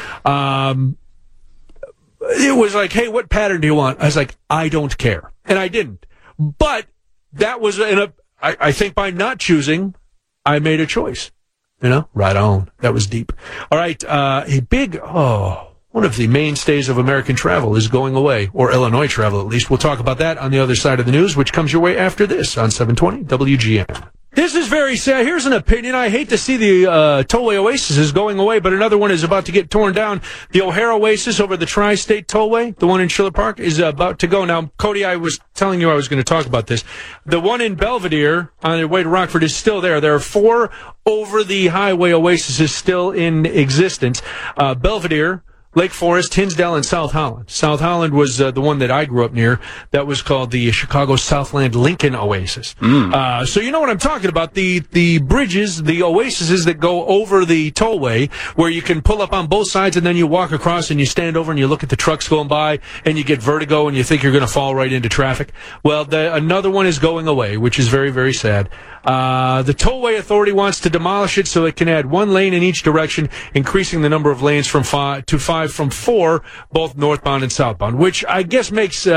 It was like, hey, what pattern do you want? I was like, I don't care, and I didn't. But that was I think by not choosing, I made a choice. Right on. That was deep. All right, one of the mainstays of American travel is going away, or Illinois travel at least. We'll talk about that on the other side of the news, which comes your way after this on 720 WGN. This is very sad. Here's an opinion. I hate to see the tollway oasis going away, but another one is about to get torn down. The O'Hare Oasis over the Tri-State Tollway, the one in Schiller Park, is about to go. Now, Cody, I was telling you I was going to talk about this. The one in Belvedere on the way to Rockford is still there. There are 4 over-the-highway oases still in existence. Belvedere, Lake Forest, Hinsdale, and South Holland. South Holland was the one that I grew up near. That was called the Chicago Southland Lincoln Oasis. So you know what I'm talking about. The bridges, the oases that go over the tollway, where you can pull up on both sides and then you walk across and you stand over and you look at the trucks going by and you get vertigo and you think you're going to fall right into traffic. Well, another one is going away, which is very, very sad. The Tollway Authority wants to demolish it so it can add 1 lane in each direction, increasing the number of lanes from 5 to 5 from 4, both northbound and southbound, which I guess makes sense.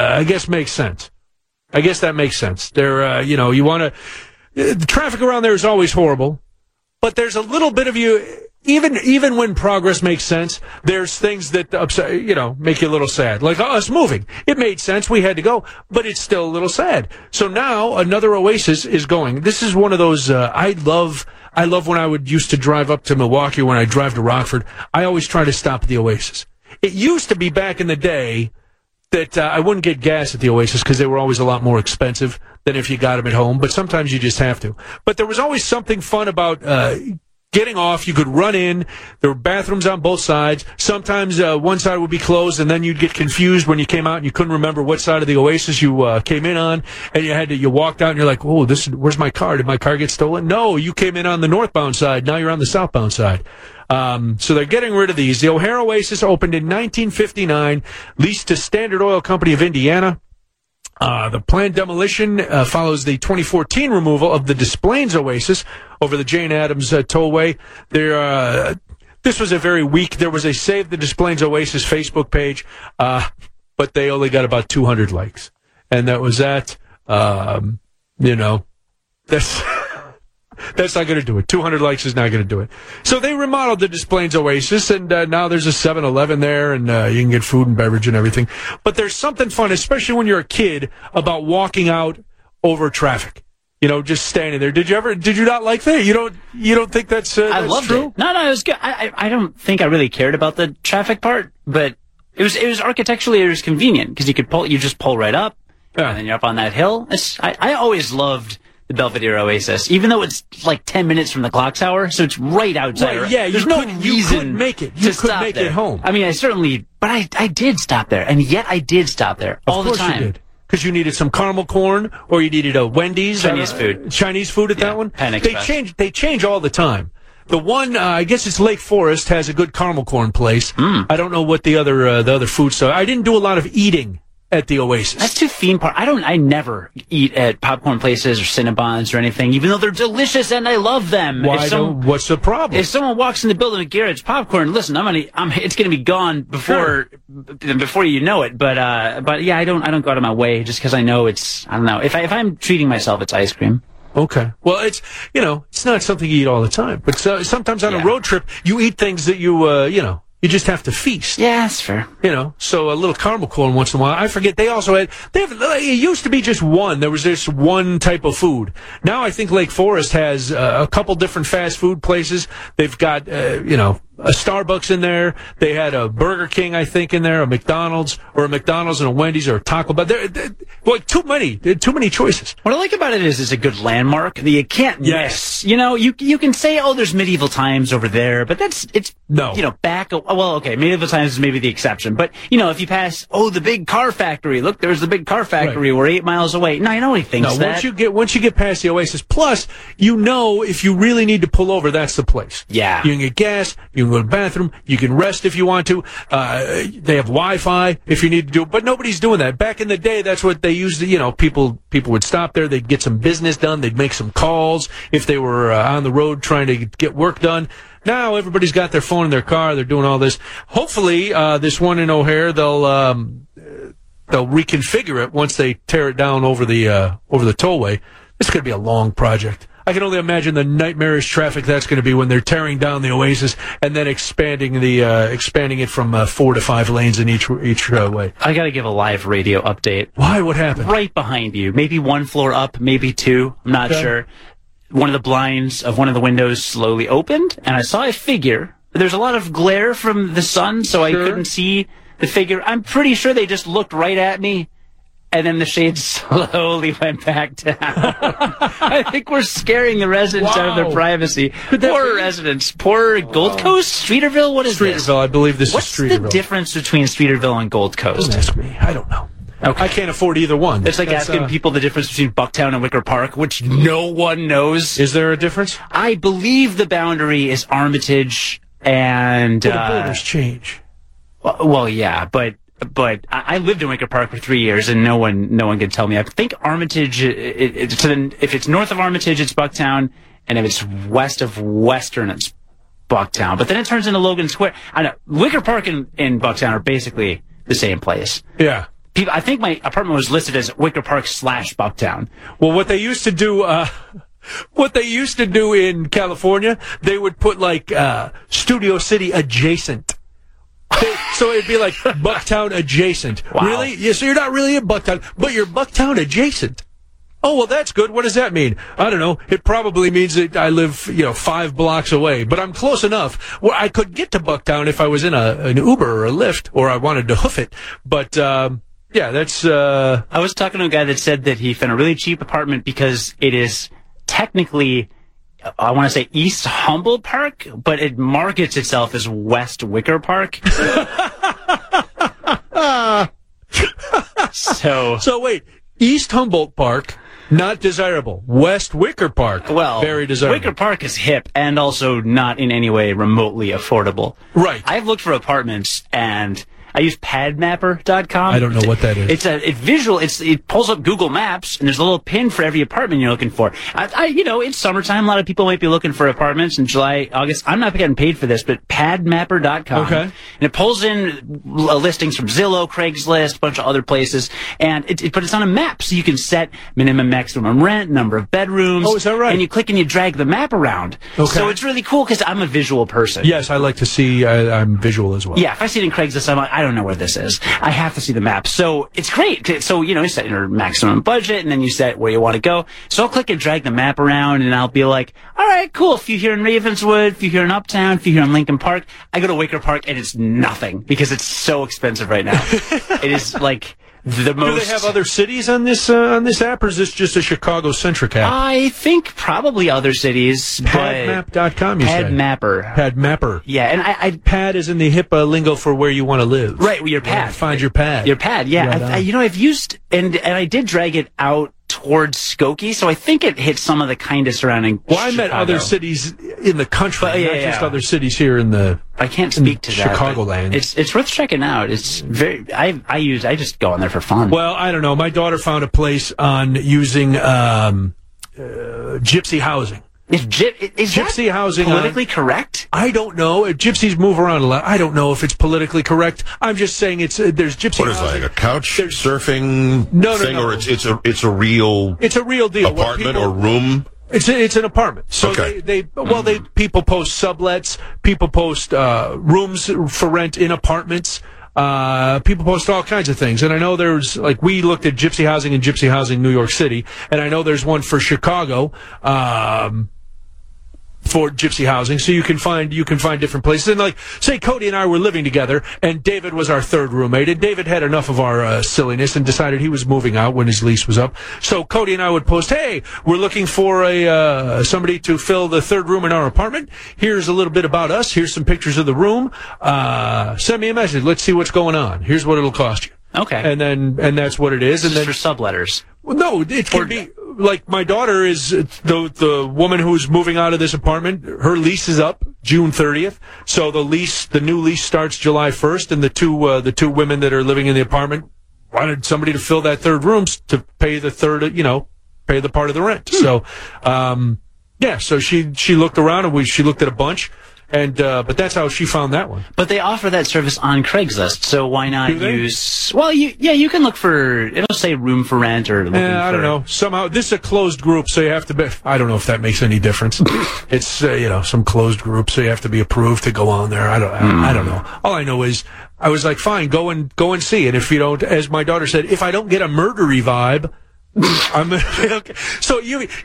I guess that makes sense. There, you want to. The traffic around there is always horrible, but there's a little bit of you. Even when progress makes sense, there's things that upset, make you a little sad. Like us moving. It made sense. We had to go, but it's still a little sad. So now another oasis is going. This is one of those, I love when I used to drive up to Milwaukee, when I drive to Rockford. I always try to stop at the Oasis. It used to be back in the day that I wouldn't get gas at the Oasis because they were always a lot more expensive than if you got them at home, but sometimes you just have to. But there was always something fun about, getting off, you could run in. There were bathrooms on both sides. Sometimes one side would be closed, and then you'd get confused when you came out and you couldn't remember what side of the Oasis you came in on. And you walked out and you're like, oh, where's my car? Did my car get stolen? No, you came in on the northbound side. Now you're on the southbound side. So they're getting rid of these. The O'Hare Oasis opened in 1959, leased to Standard Oil Company of Indiana. The planned demolition follows the 2014 removal of the Des Plaines Oasis over the Jane Addams Tollway. This was a very weak. There was a Save the Des Plaines Oasis Facebook page, but they only got about 200 likes, and that was that. That's not going to do it. 200 likes is not going to do it. So they remodeled the Des Plaines Oasis, and now there's a 7-Eleven there, and you can get food and beverage and everything. But there's something fun, especially when you're a kid, about walking out over traffic. Just standing there. Did you not like that? You don't think that's I loved true? It. No, it was good. I don't think I really cared about the traffic part, but it was architecturally it was convenient because you just pull right up, and then you're up on that hill. I always loved the Belvedere Oasis, even though it's like 10 minutes from the clock tower, so it's right outside. Right, yeah, there's no reason you couldn't make it. You couldn't make it home. I mean, I did stop there, and yet I did stop there all the time. Of course you did. Because you needed some caramel corn, or you needed a Wendy's. Chinese food at that one? Panic They change all the time. The one, I guess it's Lake Forest, has a good caramel corn place. I don't know what the other food store. I didn't do a lot of eating at the Oasis. That's too theme park. I never eat at popcorn places or Cinnabons or anything, even though they're delicious and I love them. What's the problem? If someone walks in the building with Garrett's popcorn, listen, it's gonna be gone before you know it. But yeah, I don't go out of my way just because I know it's, I don't know. If I'm treating myself, it's ice cream. Okay. Well, it's not something you eat all the time, but sometimes on a road trip, you eat things that you just have to feast. Yeah, that's fair. So a little caramel corn once in a while. I forget, it used to be just one. There was this one type of food. Now I think Lake Forest has a couple different fast food places. They've got, a Starbucks in there. They had a Burger King, I think, in there, a McDonald's and a Wendy's or a Taco Bell. Too many choices. What I like about it is it's a good landmark that you can't miss. You can say, oh, there's medieval times over there, but medieval times is maybe the exception. But, if you pass, the big car factory, look, there's the big car factory. Right. We're 8 miles away. No, nobody thinks that. Once you get past the Oasis, plus, if you really need to pull over, that's the place. Yeah. You can get gas, you can go to the bathroom, you can rest if you want to. They have Wi-Fi if you need to do it, but nobody's doing that. Back in the day, that's what they used to, people would stop there, they'd get some business done, they'd make some calls if they were on the road trying to get work done. Now everybody's got their phone in their car, they're doing all this. Hopefully, this one in O'Hare, they'll reconfigure it once they tear it down over the tollway. This could be a long project. I can only imagine the nightmarish traffic that's going to be when they're tearing down the Oasis and then expanding it from 4 to 5 lanes in each way. I got to give a live radio update. Why? What happened? Right behind you, maybe 1 floor up, maybe 2. I'm not sure. One of the blinds of one of the windows slowly opened, and I saw a figure. There's a lot of glare from the sun, so I couldn't see the figure. I'm pretty sure they just looked right at me. And then the shades slowly went back down. I think we're scaring the residents out of their privacy. Poor residents. Poor Gold Coast? Streeterville? What is this? Streeterville. I believe this is Streeterville. What's the difference between Streeterville and Gold Coast? Don't ask me. I don't know. Okay. I can't afford either one. It's like asking people the difference between Bucktown and Wicker Park, which no one knows. Is there a difference? I believe the boundary is Armitage and... Well, the borders change. Well, yeah, but I lived in Wicker Park for 3 years, and no one can tell me. I think Armitage, if it's north of Armitage, it's Bucktown, and if it's west of Western, it's Bucktown. But then it turns into Logan Square. I know Wicker Park and Bucktown are basically the same place. Yeah. I think my apartment was listed as Wicker Park / Bucktown. Well, what they used to do in California, they would put Studio City adjacent. So it'd be like Bucktown adjacent. Wow. Really? Yeah, so you're not really in Bucktown, but you're Bucktown adjacent. Oh, well, that's good. What does that mean? I don't know. It probably means that I live, 5 blocks away, but I'm close enough where I could get to Bucktown if I was in an Uber or a Lyft or I wanted to hoof it. But, yeah, that's, I was talking to a guy that said that he found a really cheap apartment because it is technically I want to say East Humboldt Park, but it markets itself as West Wicker Park. So wait, East Humboldt Park, not desirable. West Wicker Park, well, very desirable. Wicker Park is hip and also not in any way remotely affordable. Right. I've looked for apartments and I use padmapper.com. I don't know what that is. It pulls up Google Maps, and there's a little pin for every apartment you're looking for. It's summertime. A lot of people might be looking for apartments in July, August. I'm not getting paid for this, but padmapper.com. Okay. And it pulls in listings from Zillow, Craigslist, a bunch of other places, and but it's on a map, so you can set minimum, maximum rent, number of bedrooms. Oh, is that right? And you click and you drag the map around. Okay. So it's really cool because I'm a visual person. Yes, I like to see. I'm visual as well. Yeah, if I see it in Craigslist, I'm like, I don't know where this is. I have to see the map. So it's great. So, you set your maximum budget, and then you set where you want to go. So I'll click and drag the map around, and I'll be like, all right, cool. If you're here in Ravenswood, if you're here in Uptown, if you're here in Lincoln Park, I go to Wicker Park, and it's nothing because it's so expensive right now. It is like the most. Do they have other cities on this app, or is this just a Chicago-centric app? I think probably other cities. Padmap.com, you said? Padmapper. Padmapper. Yeah, and pad is in the hip lingo for where you want to live. Right, your pad. Find your pad. Your pad, yeah. Right I've used, and I did drag it out towards Skokie, so I think it hit some of the kind of surrounding Well, I Chicago. meant other cities in the country, But, yeah, not just yeah. other cities here in the I can't speak to that. Chicagoland. It's worth checking out. It's very. I just go on there for fun. Well, I don't know. My daughter found a place on using gypsy housing. Is Gypsy that housing politically correct? I don't know. Gypsies move around a lot. I don't know if it's politically correct. I'm just saying there's gypsy What is housing. that, like a couch surfing thing, or it's a real It's a real deal. apartment or room? It's an apartment. So Okay. people post sublets, people post rooms for rent in apartments. People post all kinds of things. And I know there's, we looked at Gypsy Housing and Gypsy Housing New York City, and I know there's one for Chicago, for Gypsy Housing. So you can find different places. And say Cody and I were living together, and David was our third roommate, and David had enough of our silliness and decided he was moving out when his lease was up. So Cody and I would post, hey, we're looking for somebody to fill the third room in our apartment. Here's a little bit about us. Here's some pictures of the room. Send me a message. Let's see what's going on. Here's what it'll cost you. Okay. And that's what it is. And Just then for subletters. Well, no, it can be like my daughter is the woman who's moving out of this apartment. Her lease is up June 30th, so the new lease starts July 1st, and the two women that are living in the apartment wanted somebody to fill that third room to pay the pay the part of the rent. So, so she looked around and she looked at a bunch. And but that's how she found that one. But they offer that service on Craigslist, so why not Do they? use? Well, you can look for. It'll say room for rent or. I don't know. Somehow this is a closed group, so you have to be. I don't know if that makes any difference. It's some closed group, so you have to be approved to go on there. I don't know. All I know is I was like, fine, go and see. And if you don't, as my daughter said, if I don't get a murdery vibe. I'm okay. So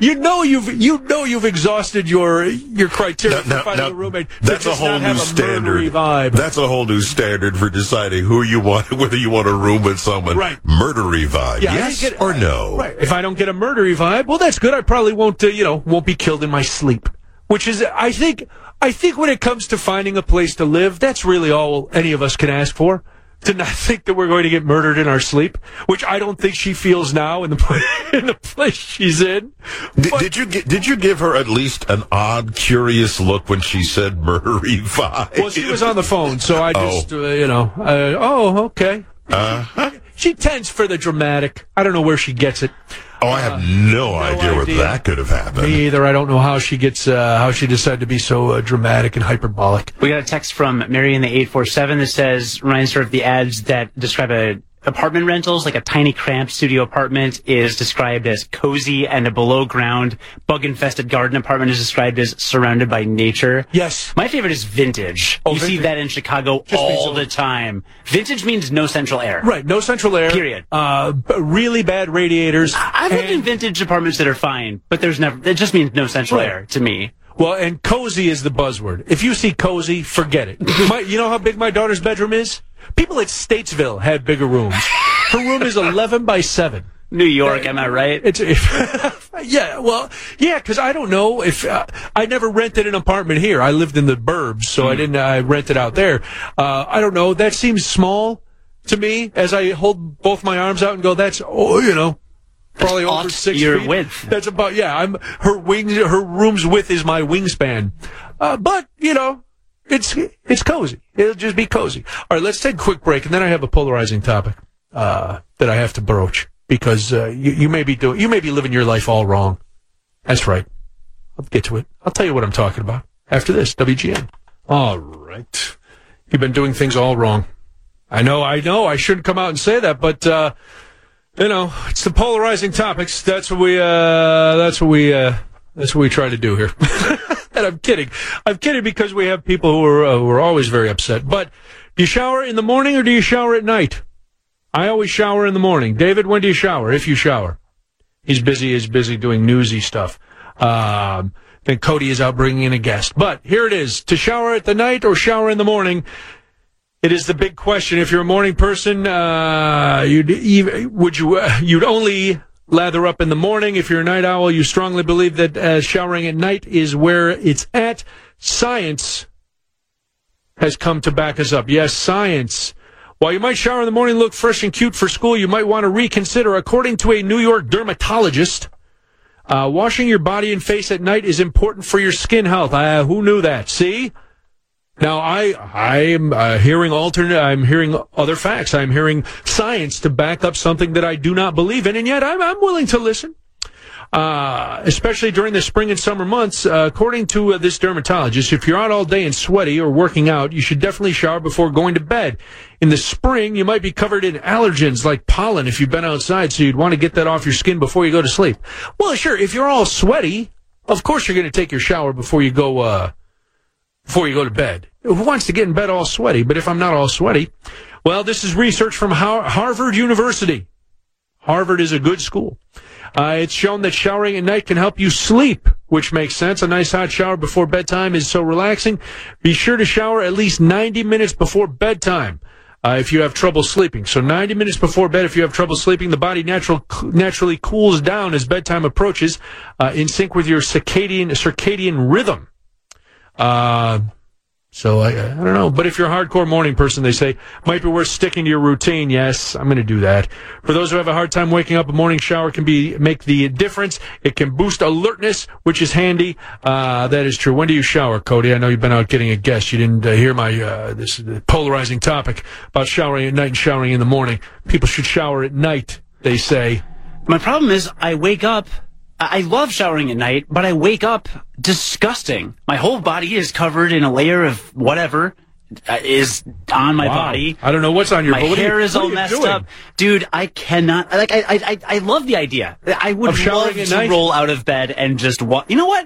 you've exhausted your criteria for finding a roommate. That's a whole new standard. That's a whole new standard for deciding who you want, whether you want a room with someone. Right. Murdery vibe. Yeah, yes or no. Right. If I don't get a murdery vibe, well, that's good. I probably won't be killed in my sleep. Which is, I think when it comes to finding a place to live, that's really all any of us can ask for. To not think that we're going to get murdered in our sleep, which I don't think she feels now in the place she's in. Did you give her at least an odd, curious look when she said murdery vibe? Well, she was on the phone, so I just okay. She tends for the dramatic. I don't know where she gets it. Oh, I have no idea where that could have happened. Me either. I don't know how she gets how she decided to be so dramatic and hyperbolic. We got a text from Mary in the 847 that says, reminds her of the ads that describe apartment rentals, like a tiny cramped studio apartment is described as cozy, and a below ground bug infested garden apartment is described as surrounded by nature. Yes. My favorite is vintage. You see that in Chicago all the time. Vintage means no central air. Right, no central air. Period. Really bad radiators. I've lived in vintage apartments that are fine, but it just means no central air to me. Well, and cozy is the buzzword. If you see cozy, forget it. You know how big my daughter's bedroom is? People at Statesville had bigger rooms. Her room is 11 by 7. New York, am I right? Yeah, well, yeah, because I don't know if I never rented an apartment here. I lived in the burbs, so I rented out there. I don't know. That seems small to me as I hold both my arms out and go, that's, probably over 6 feet. Your width. That's about, her room's width is my wingspan. But, it's cozy. It'll just be cozy. All right, let's take a quick break, and then I have a polarizing topic that I have to broach because you may be living your life all wrong. That's right. I'll get to it. I'll tell you what I'm talking about after this. WGN. All right. You've been doing things all wrong. I know. I shouldn't come out and say that, but it's the polarizing topics. That's what we try to do here. And I'm kidding. I'm kidding because we have people who are always very upset. But do you shower in the morning or do you shower at night? I always shower in the morning. David, when do you shower? If you shower. He's busy doing newsy stuff. Then Cody is out bringing in a guest. But here it is. To shower at the night or shower in the morning? It is the big question. If you're a morning person, you'd only lather up in the morning. If you're a night owl, you strongly believe that showering at night is where it's at. Science has come to back us up. Yes, science. While you might shower in the morning, look fresh and cute for school, you might want to reconsider. According to a New York dermatologist, washing your body and face at night is important for your skin health. Who knew that? See? Now, I'm hearing I'm hearing other facts. I'm hearing science to back up something that I do not believe in, and yet I'm willing to listen. Especially during the spring and summer months, according to this dermatologist, if you're out all day and sweaty or working out, you should definitely shower before going to bed. In the spring, you might be covered in allergens like pollen if you've been outside, so you'd want to get that off your skin before you go to sleep. Well, sure, if you're all sweaty, of course you're going to take your shower before you go to bed. Who wants to get in bed all sweaty? But if I'm not all sweaty, well, this is research from Harvard University. Harvard is a good school. It's shown that showering at night can help you sleep, which makes sense. A nice hot shower before bedtime is so relaxing. Be sure to shower at least 90 minutes before bedtime if you have trouble sleeping. So 90 minutes before bed if you have trouble sleeping. The body naturally cools down as bedtime approaches in sync with your circadian rhythm. So I don't know, but if you're a hardcore morning person, they say, might be worth sticking to your routine. Yes, I'm going to do that. For those who have a hard time waking up, a morning shower can make the difference. It can boost alertness, which is handy. That is true. When do you shower, Cody? I know you've been out getting a guest. You didn't hear my this polarizing topic about showering at night and showering in the morning. People should shower at night, they say. My problem is I wake up. I love showering at night, but I wake up disgusting. My whole body is covered in a layer of whatever is on my body. I don't know what's on your body. My hair is all messed up. Dude, I cannot. I love the idea. I would love to roll out of bed and just walk. You know what?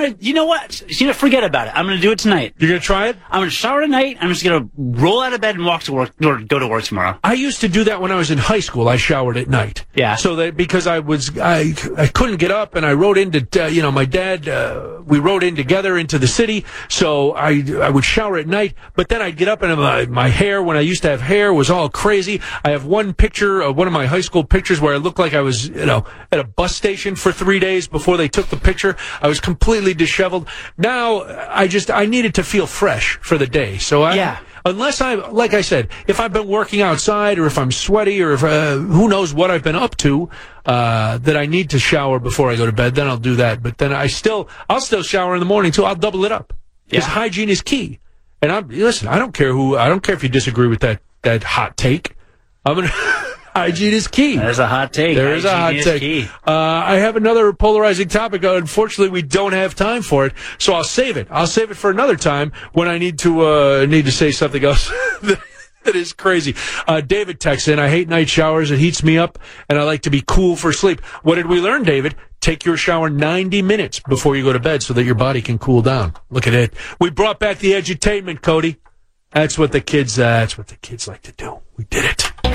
Forget about it. I'm going to do it tonight. You're going to try it? I'm going to shower tonight. I'm just going to roll out of bed and walk to work or go to work tomorrow. I used to do that when I was in high school. I showered at night. Yeah. So that because I couldn't get up and I rode into, my dad, we rode in together into the city. So I would shower at night, but then I'd get up and my hair, when I used to have hair, was all crazy. I have one picture, one of my high school pictures where I looked like I was, at a bus station for 3 days before they took the picture. I was completely disheveled. Now, I needed to feel fresh for the day. So unless like I said, if I've been working outside or if I'm sweaty or if, who knows what I've been up to, that I need to shower before I go to bed, then I'll do that. But then I'll still shower in the morning too. I'll double it up. Because hygiene is key. And listen, I don't care if you disagree with that hot take. Hygiene is key. There's a hot take. There is a hot take. Key. I have another polarizing topic. Unfortunately, we don't have time for it, so I'll save it. I'll save it for another time when I need to say something else that is crazy. David texts in, I hate night showers. It heats me up, and I like to be cool for sleep. What did we learn, David? Take your shower 90 minutes before you go to bed so that your body can cool down. Look at it. We brought back the edutainment, Cody. That's what the kids like to do. We did it.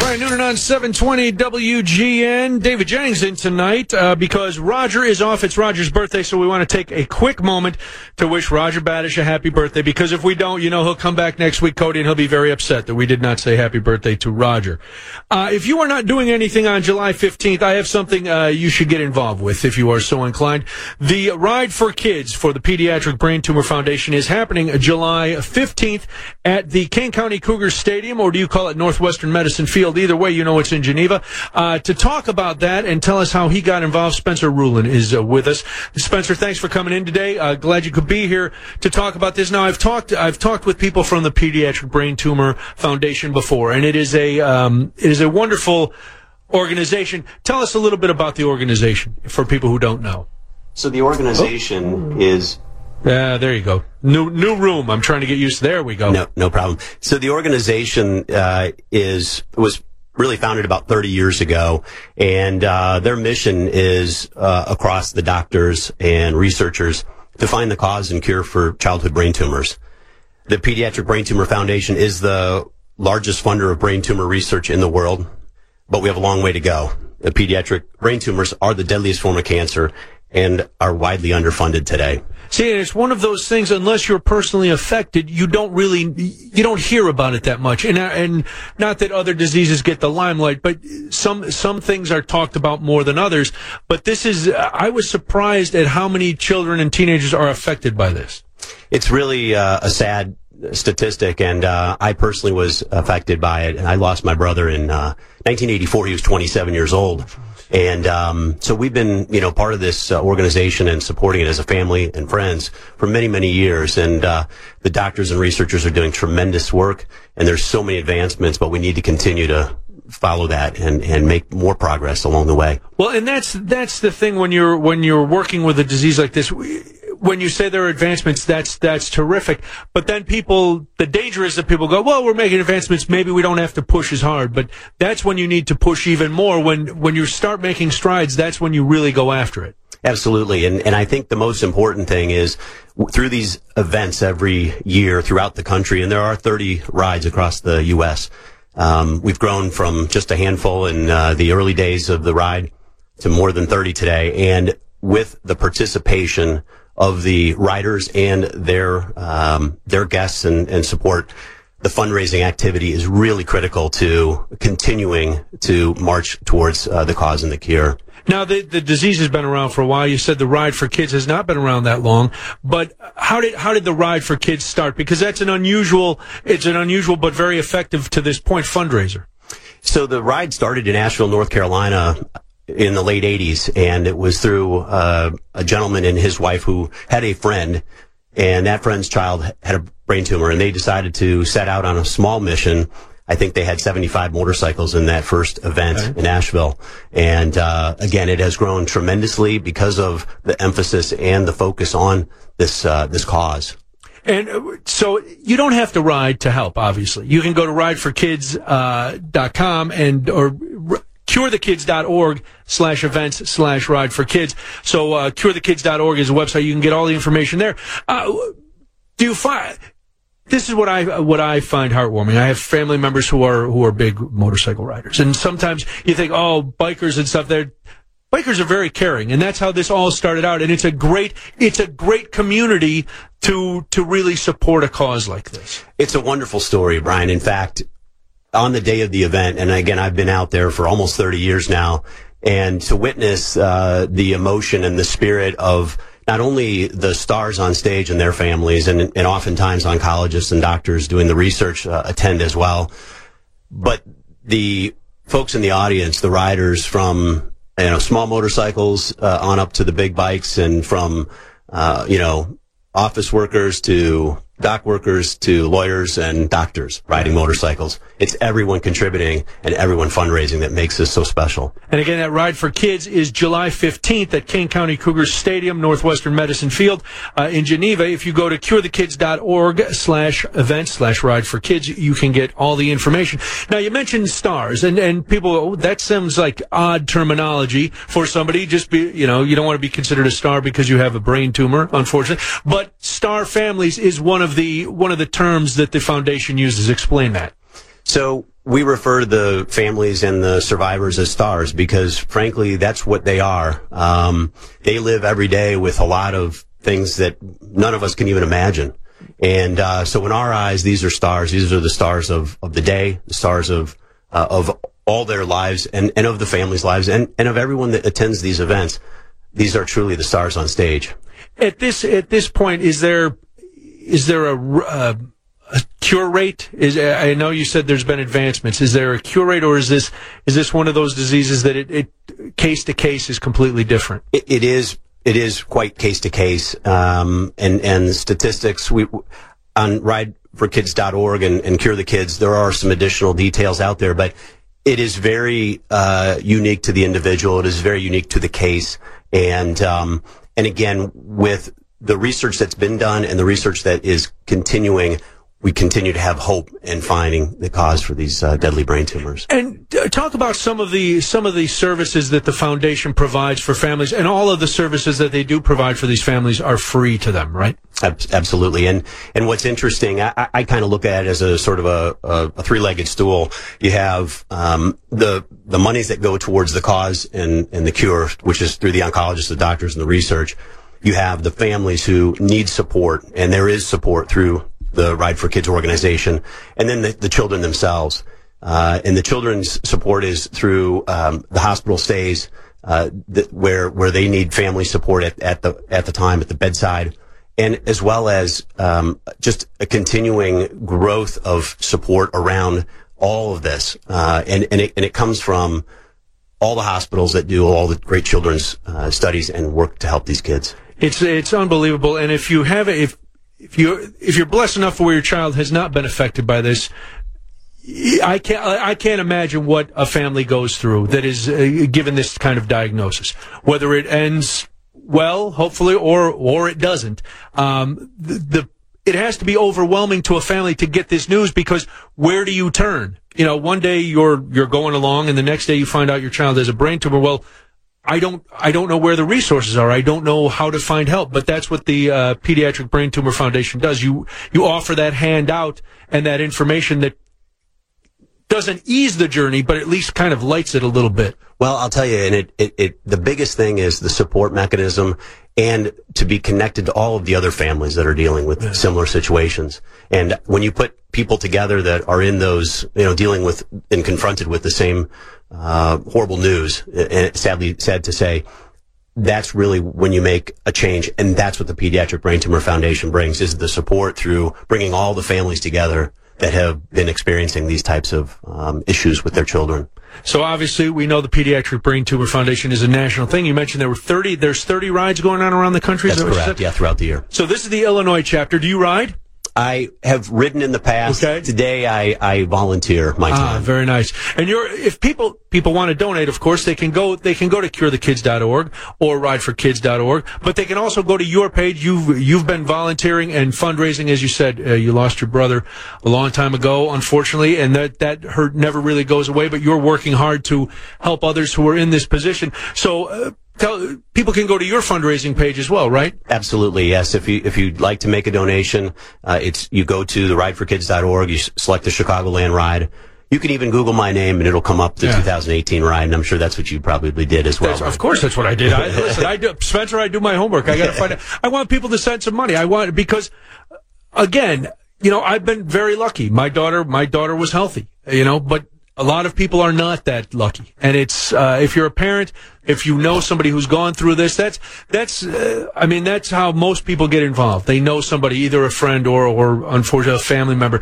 Brian Noonan on 720 WGN. David Jennings in tonight because Roger is off. It's Roger's birthday, so we want to take a quick moment to wish Roger Badish a happy birthday, because if we don't, he'll come back next week, Cody, and he'll be very upset that we did not say happy birthday to Roger. If you are not doing anything on July 15th, I have something you should get involved with if you are so inclined. The Ride for Kids for the Pediatric Brain Tumor Foundation is happening July 15th at the Kane County Cougars Stadium, or do you call it Northwestern Medicine Field? Either way, it's in Geneva. To talk about that and tell us how he got involved, Spencer Rulin is with us. Spencer, thanks for coming in today. Glad you could be here to talk about this. Now, I've talked with people from the Pediatric Brain Tumor Foundation before, and it is a wonderful organization. Tell us a little bit about the organization for people who don't know. So the organization is... there you go. New room. I'm trying to get used to. There we go. No problem. So the organization was really founded about 30 years ago, and their mission is across the doctors and researchers to find the cause and cure for childhood brain tumors. The Pediatric Brain Tumor Foundation is the largest funder of brain tumor research in the world, but we have a long way to go. The pediatric brain tumors are the deadliest form of cancer and are widely underfunded today. See, it's one of those things, unless you're personally affected, you don't hear about it that much. And not that other diseases get the limelight, but some things are talked about more than others. But I was surprised at how many children and teenagers are affected by this. It's really a sad statistic, and I personally was affected by it. And I lost my brother in 1984. He was 27 years old. And so we've been, part of this organization and supporting it as a family and friends for many, many years. And the doctors and researchers are doing tremendous work, and there's so many advancements, but we need to continue to follow that and make more progress along the way. Well, and that's the thing when you're working with a disease like this. When you say there are advancements, that's terrific. But then the danger is that people go, well, we're making advancements, maybe we don't have to push as hard. But that's when you need to push even more. When you start making strides, that's when you really go after it. Absolutely. And I think the most important thing is through these events every year throughout the country, and there are 30 rides across the U.S., we've grown from just a handful in the early days of the ride to more than 30 today. And with the participation of the riders and their guests and support, the fundraising activity is really critical to continuing to march towards the cause and the cure. Now, the disease has been around for a while. You said the Ride for Kids has not been around that long, but how did the Ride for Kids start? Because that's an unusual but very effective to this point fundraiser. So the ride started in Asheville, North Carolina, in the late 80s, and it was through a gentleman and his wife who had a friend, and that friend's child had a brain tumor, and they decided to set out on a small mission. I think they had 75 motorcycles in that first event in Asheville. And again, it has grown tremendously because of the emphasis and the focus on this cause. And so you don't have to ride to help, obviously. You can go to rideforkids.com or curethekids.org/events/ride for kids. So curethekids.org is a website. You can get all the information there. Do you find this is what I find heartwarming? I have family members who are big motorcycle riders, and sometimes you think, oh, bikers and stuff. Bikers are very caring, and that's how this all started out. And it's a great community to really support a cause like this. It's a wonderful story, Brian. In fact, on the day of the event, and again, I've been out there for almost 30 years now, and to witness the emotion and the spirit of not only the stars on stage and their families, and oftentimes oncologists and doctors doing the research attend as well, but the folks in the audience, the riders from small motorcycles on up to the big bikes, and from office workers to dock workers to lawyers and doctors riding motorcycles. It's everyone contributing and everyone fundraising that makes this so special. And again, that Ride for Kids is July 15th at Kane County Cougars Stadium, Northwestern Medicine Field in Geneva. If you go to curethekids.org/events/Ride for Kids, you can get all the information. Now, you mentioned stars, and people, that seems like odd terminology for somebody. Just you don't want to be considered a star because you have a brain tumor, unfortunately. But star families is one of the terms that the foundation uses. Explain that. So we refer to the families and the survivors as stars because, frankly, that's what they are. They live every day with a lot of things that none of us can even imagine. And so in our eyes, these are stars. These are the stars of the day, the stars of all their lives and of the family's lives and of everyone that attends these events. These are truly the stars on stage. At this point, is there a cure rate? I know you said there's been advancements. Is there a cure rate, or is this one of those diseases that it case to case is completely different? It is quite case to case, and statistics. We on rideforkids.org and Cure the Kids, there are some additional details out there, but it is very unique to the individual. It is very unique to the case, and again, with the research that's been done and the research that is continuing, we continue to have hope in finding the cause for these deadly brain tumors. And talk about some of the services that the foundation provides for families, and all of the services that they do provide for these families are free to them, right? Absolutely. And what's interesting, I kind of look at it as a sort of a three-legged stool. You have the monies that go towards the cause and the cure, which is through the oncologists, the doctors, and the research. You have the families who need support, and there is support through the Ride for Kids organization, and then the children themselves. And the children's support is through the hospital stays, where they need family support at the time, at the bedside, and as well as just a continuing growth of support around all of this. And it comes from all the hospitals that do all the great children's studies and work to help these kids. It's unbelievable. And if you're blessed enough where your child has not been affected by this, I can't imagine what a family goes through that is given this kind of diagnosis. Whether it ends well, hopefully, or it doesn't. It has to be overwhelming to a family to get this news, because where do you turn? One day you're going along, and the next day you find out your child has a brain tumor. Well, I don't know where the resources are. I don't know how to find help, but that's what the Pediatric Brain Tumor Foundation does. You offer that handout and that information that doesn't ease the journey, but at least kind of lights it a little bit. Well, I'll tell you, and the biggest thing is the support mechanism and to be connected to all of the other families that are dealing with similar situations. And when you put people together that are in those, dealing with and confronted with the same horrible news, and sad to say, that's really when you make a change, and that's what the Pediatric Brain Tumor Foundation brings, is the support through bringing all the families together that have been experiencing these types of issues with their children. So obviously we know the Pediatric Brain Tumor Foundation is a national thing. You mentioned there's 30 rides going on around the country. That's correct, yeah, throughout the year. So this is the Illinois chapter. Do you ride? I have ridden in the past. Okay. Today I volunteer my time. Very nice. And if people want to donate, of course, they can go to curethekids.org or rideforkids.org, but they can also go to your page. You've been volunteering and fundraising, as you said. You lost your brother a long time ago, unfortunately, and that hurt never really goes away, but you're working hard to help others who are in this position. So people can go to your fundraising page as well, right? Absolutely, yes. If you'd like to make a donation, you go to the rideforkids.org, you select the Chicagoland ride. You can even Google my name and it'll come up, the 2018 ride, and I'm sure that's what you probably did as well. Of course, that's what I did. Spencer, I do my homework. I got to find out. I want people to send some money. Because, again, I've been very lucky. My daughter was healthy, but a lot of people are not that lucky. And it's, if you're a parent, if you know somebody who's gone through this, that's how most people get involved. They know somebody, either a friend or unfortunately a family member.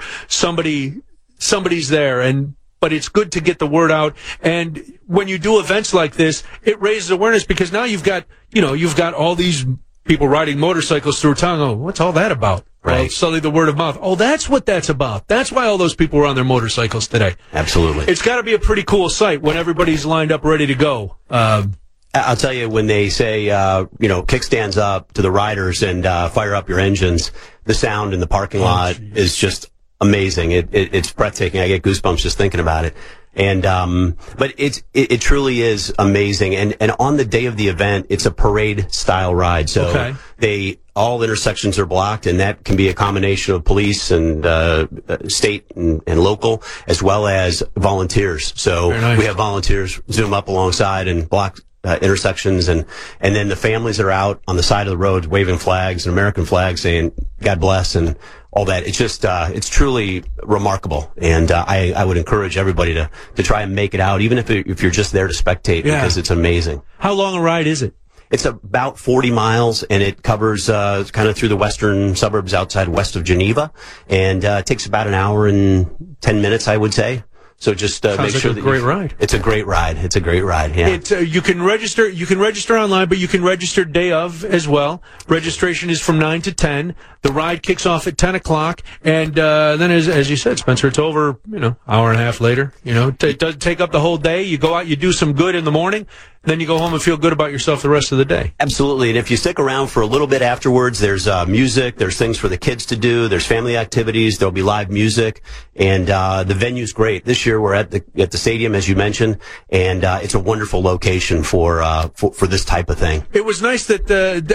Somebody's there, but it's good to get the word out. And when you do events like this, it raises awareness, because now you've got all these people riding motorcycles through town. Oh, what's all that about? Right. Well, suddenly the word of mouth. Oh, that's what that's about. That's why all those people were on their motorcycles today. Absolutely. It's got to be a pretty cool sight when everybody's lined up ready to go. I'll tell you, when they say, kickstands up to the riders and fire up your engines, the sound in the parking lot is just amazing. It's breathtaking. I get goosebumps just thinking about it. And but it truly is amazing. And on the day of the event, it's a parade style ride. So they all intersections are blocked, and that can be a combination of police and state and local, as well as volunteers. So nice. We have volunteers zoom up alongside and block intersections, and then the families are out on the side of the road waving flags and American flags, saying "God bless" and all that. It's just it's truly remarkable, and I would encourage everybody to try and make it out, even if you're just there to spectate, because it's amazing. How long a ride is it? It's about 40 miles, and it covers kind of through the western suburbs outside west of Geneva, and it takes about an hour and 10 minutes, I would say. So just make sure that it's a great ride. It's a great ride. Yeah. You can register. You can register online, but you can register day of as well. Registration is from 9 to 10. The ride kicks off at 10 o'clock, and then, as you said, Spencer, it's over. Hour and a half later. It doesn't take up the whole day. You go out, you do some good in the morning, then you go home and feel good about yourself the rest of the day. Absolutely. And if you stick around for a little bit afterwards, there's music, there's things for the kids to do, there's family activities, there'll be live music, and the venue's great. This year we're at the stadium, as you mentioned, and it's a wonderful location for this type of thing. It was nice that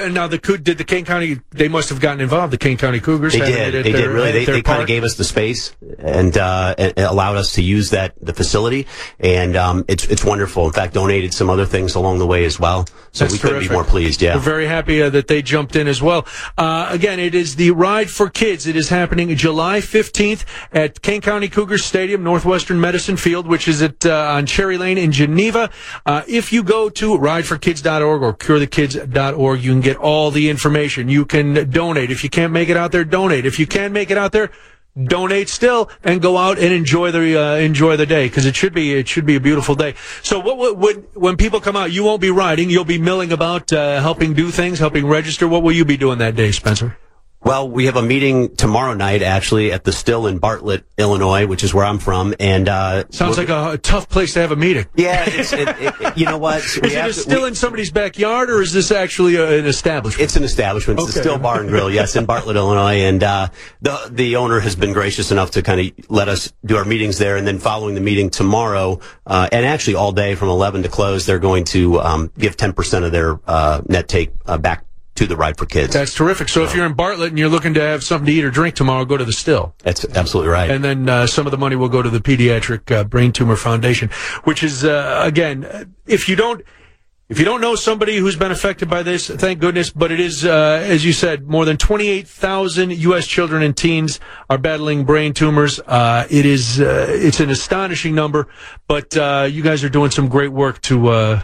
the Kane County, they must have gotten involved. The Kane County Cougars. They did really. They kind of gave us the space and allowed us to use the facility, and it's wonderful. In fact, donated some other things along the way as well. So we couldn't be more pleased. Yeah, we're very happy that they jumped in as well. Again, it is the Ride for Kids. It is happening July 15th at Kane County Cougars Stadium, Northwestern Medicine Field, which is on Cherry Lane in Geneva. If you go to rideforkids.org or curethekids.org, you can get all the information. You can donate. If you can't make it out there, donate. If you can make it out there, donate still and go out and enjoy the day, because it should be a beautiful day. So when people come out, you won't be riding, you'll be milling about, helping do things, helping register. What will you be doing that day, Spencer? Well, we have a meeting tomorrow night, actually, at the Still in Bartlett, Illinois, which is where I'm from. And sounds like a tough place to have a meeting. Yeah, you know what? Is it still in somebody's backyard, or is this actually an establishment? It's an establishment. It's the Still Bar and Grill, yes, in Bartlett, Illinois. And the owner has been gracious enough to kind of let us do our meetings there. And then following the meeting tomorrow, and actually all day from 11 to close, they're going to give 10% of their net take back to the Ride for Kids. That's terrific. So if you're in Bartlett and you're looking to have something to eat or drink tomorrow, go to the Still. That's absolutely right. And then some of the money will go to the Pediatric Brain Tumor Foundation, which is, again, if you don't know somebody who's been affected by this, thank goodness, but it is, as you said, more than 28,000 U.S. children and teens are battling brain tumors. It's an astonishing number, but you guys are doing some great work to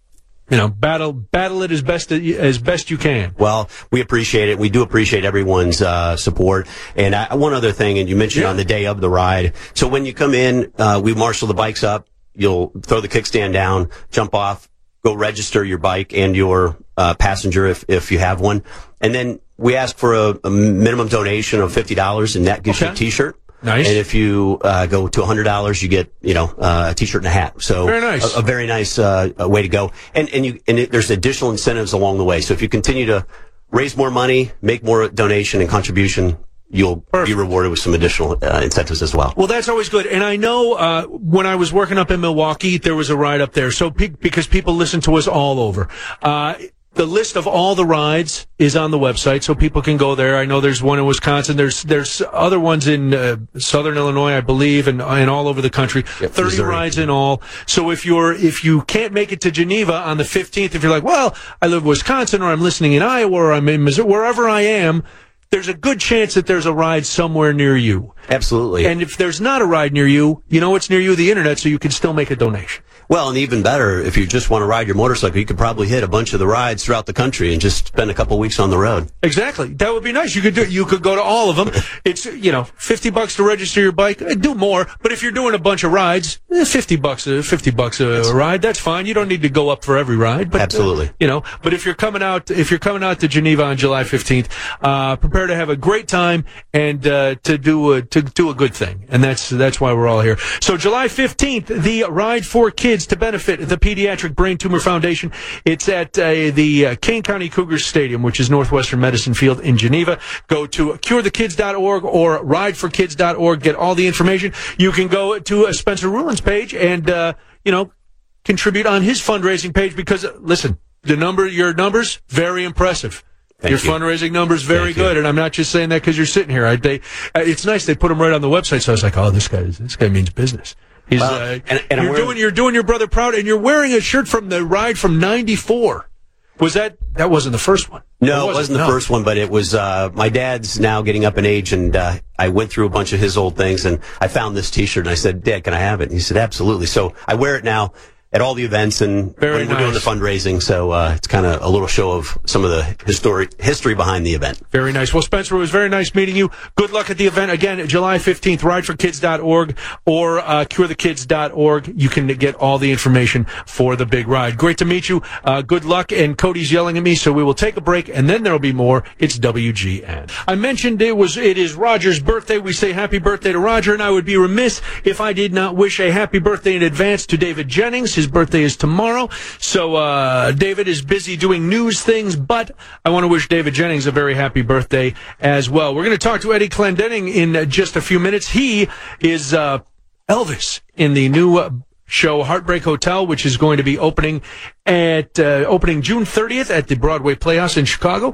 battle it as best you can. Well, we appreciate it. We do appreciate everyone's support. And one other thing, and you mentioned on the day of the ride. So when you come in, we marshal the bikes up. You'll throw the kickstand down, jump off, go register your bike and your passenger if you have one, and then we ask for a minimum donation of $50, and that gives you a T-shirt. Nice. And if you go to $100, you get a T-shirt and a hat. So very nice. A very nice way to go. And there's additional incentives along the way. So if you continue to raise more money, make more donation and contribution, you'll be rewarded with some additional incentives as well. Well, that's always good. And I know when I was working up in Milwaukee, there was a ride up there. So because people listen to us all over. The list of all the rides is on the website, so people can go there. I know there's one in Wisconsin. There's other ones in southern Illinois, I believe, and all over the country. 30 Missouri. rides in all. So if you can't make it to Geneva on the 15th, if you're like, well, I live in Wisconsin, or I'm listening in Iowa, or I'm in Missouri, wherever I am, there's a good chance that there's a ride somewhere near you. Absolutely. And if there's not a ride near you, you know it's near you, the internet, so you can still make a donation. Well, and even better, if you just want to ride your motorcycle, you could probably hit a bunch of the rides throughout the country and just spend a couple weeks on the road. Exactly. That would be nice. You could go to all of them. It's, $50 to register your bike. Do more. But if you're doing a bunch of rides, $50 a ride, that's fine. You don't need to go up for every ride. But, absolutely. But if you're coming out to Geneva on July 15th, prepare to have a great time and to do a good thing. And that's why we're all here. So July 15th, the Ride for Kids to benefit the Pediatric Brain Tumor Foundation. It's at the Kane County Cougars Stadium, which is Northwestern Medicine Field in Geneva. Go to curethekids.org or rideforkids.org. Get all the information. You can go to Spencer Rulin's page and, contribute on his fundraising page because, listen, your numbers, very impressive. Your fundraising number is very good, and I'm not just saying that because you're sitting here. It's nice they put them right on the website, so I was like, oh, this guy means business. He's you're doing your brother proud, and you're wearing a shirt from the ride from '94. That wasn't the first one? No, it wasn't the first one, but it was, my dad's now getting up in age, and I went through a bunch of his old things, and I found this T-shirt, and I said, Dad, can I have it? And he said, absolutely. So I wear it now at all the events, and we're doing the fundraising, so it's kind of a little show of some of the history behind the event. Very nice. Well, Spencer, it was very nice meeting you. Good luck at the event. Again, July 15th, rideforkids.org or curethekids.org. You can get all the information for the big ride. Great to meet you. Good luck. And Cody's yelling at me, so we will take a break, and then there'll be more. It's WGN. I mentioned it is Roger's birthday. We say happy birthday to Roger, and I would be remiss if I did not wish a happy birthday in advance to David Jennings. His birthday is tomorrow, so David is busy doing news things, but I want to wish David Jennings a very happy birthday as well. We're going to talk to Eddie Clendenning in just a few minutes. He is Elvis in the new show Heartbreak Hotel, which is going to be opening June 30th at the Broadway Playhouse in Chicago.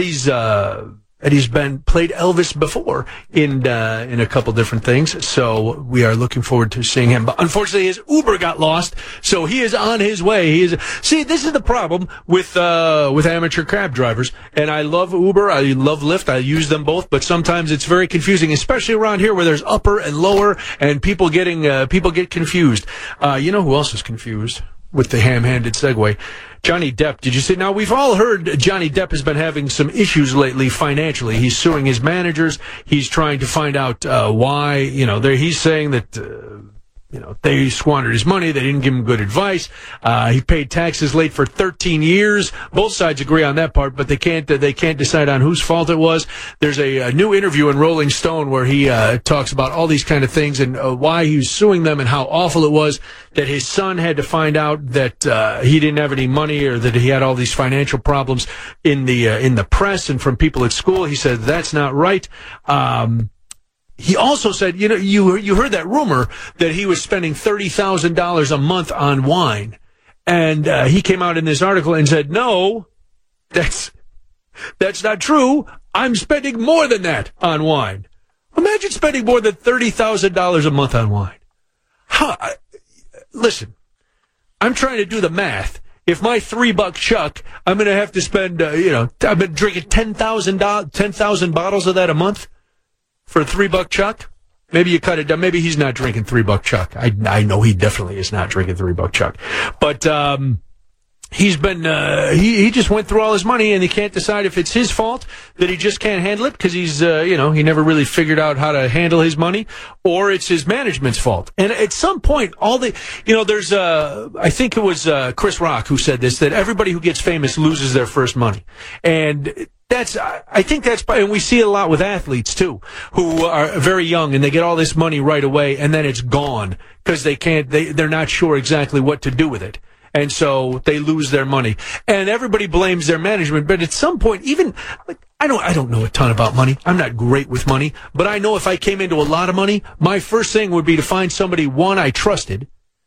Eddie's played Elvis before in a couple different things, so we are looking forward to seeing him. But unfortunately, his Uber got lost, so he is on his way. See, this is the problem with amateur cab drivers. And I love Uber, I love Lyft, I use them both, but sometimes it's very confusing, especially around here where there's upper and lower, and people get confused. You know who else is confused with the ham-handed segue? Johnny Depp. Did you see? Now, we've all heard Johnny Depp has been having some issues lately financially. He's suing his managers. He's trying to find out why. He's saying that they squandered his money. They didn't give him good advice. He paid taxes late for 13 years. Both sides agree on that part, but they can't decide on whose fault it was. There's a new interview in Rolling Stone where he talks about all these kind of things and why he was suing them and how awful it was that his son had to find out that he didn't have any money or that he had all these financial problems in the press and from people at school. He said that's not right. He also said, you heard that rumor that he was spending $30,000 a month on wine. And he came out in this article and said, no, that's not true. I'm spending more than that on wine. Imagine spending more than $30,000 a month on wine. Listen, I'm trying to do the math. If my $3 chuck, I'm going to have to spend, I've been drinking 10,000 bottles of that a month. For a $3 chuck, maybe you cut it down. Maybe he's not drinking $3 chuck. I know he definitely is not drinking $3 chuck. But he's been he just went through all his money, and he can't decide if it's his fault that he just can't handle it because he's he never really figured out how to handle his money, or it's his management's fault. And at some point, there's I think it was Chris Rock who said this, that everybody who gets famous loses their first money, and I think that's, and we see it a lot with athletes too, who are very young and they get all this money right away and then it's gone because they're not sure exactly what to do with it. And so they lose their money. And everybody blames their management, but at some point, even, I don't know a ton about money. I'm not great with money, but I know if I came into a lot of money, my first thing would be to find somebody, one, I trusted,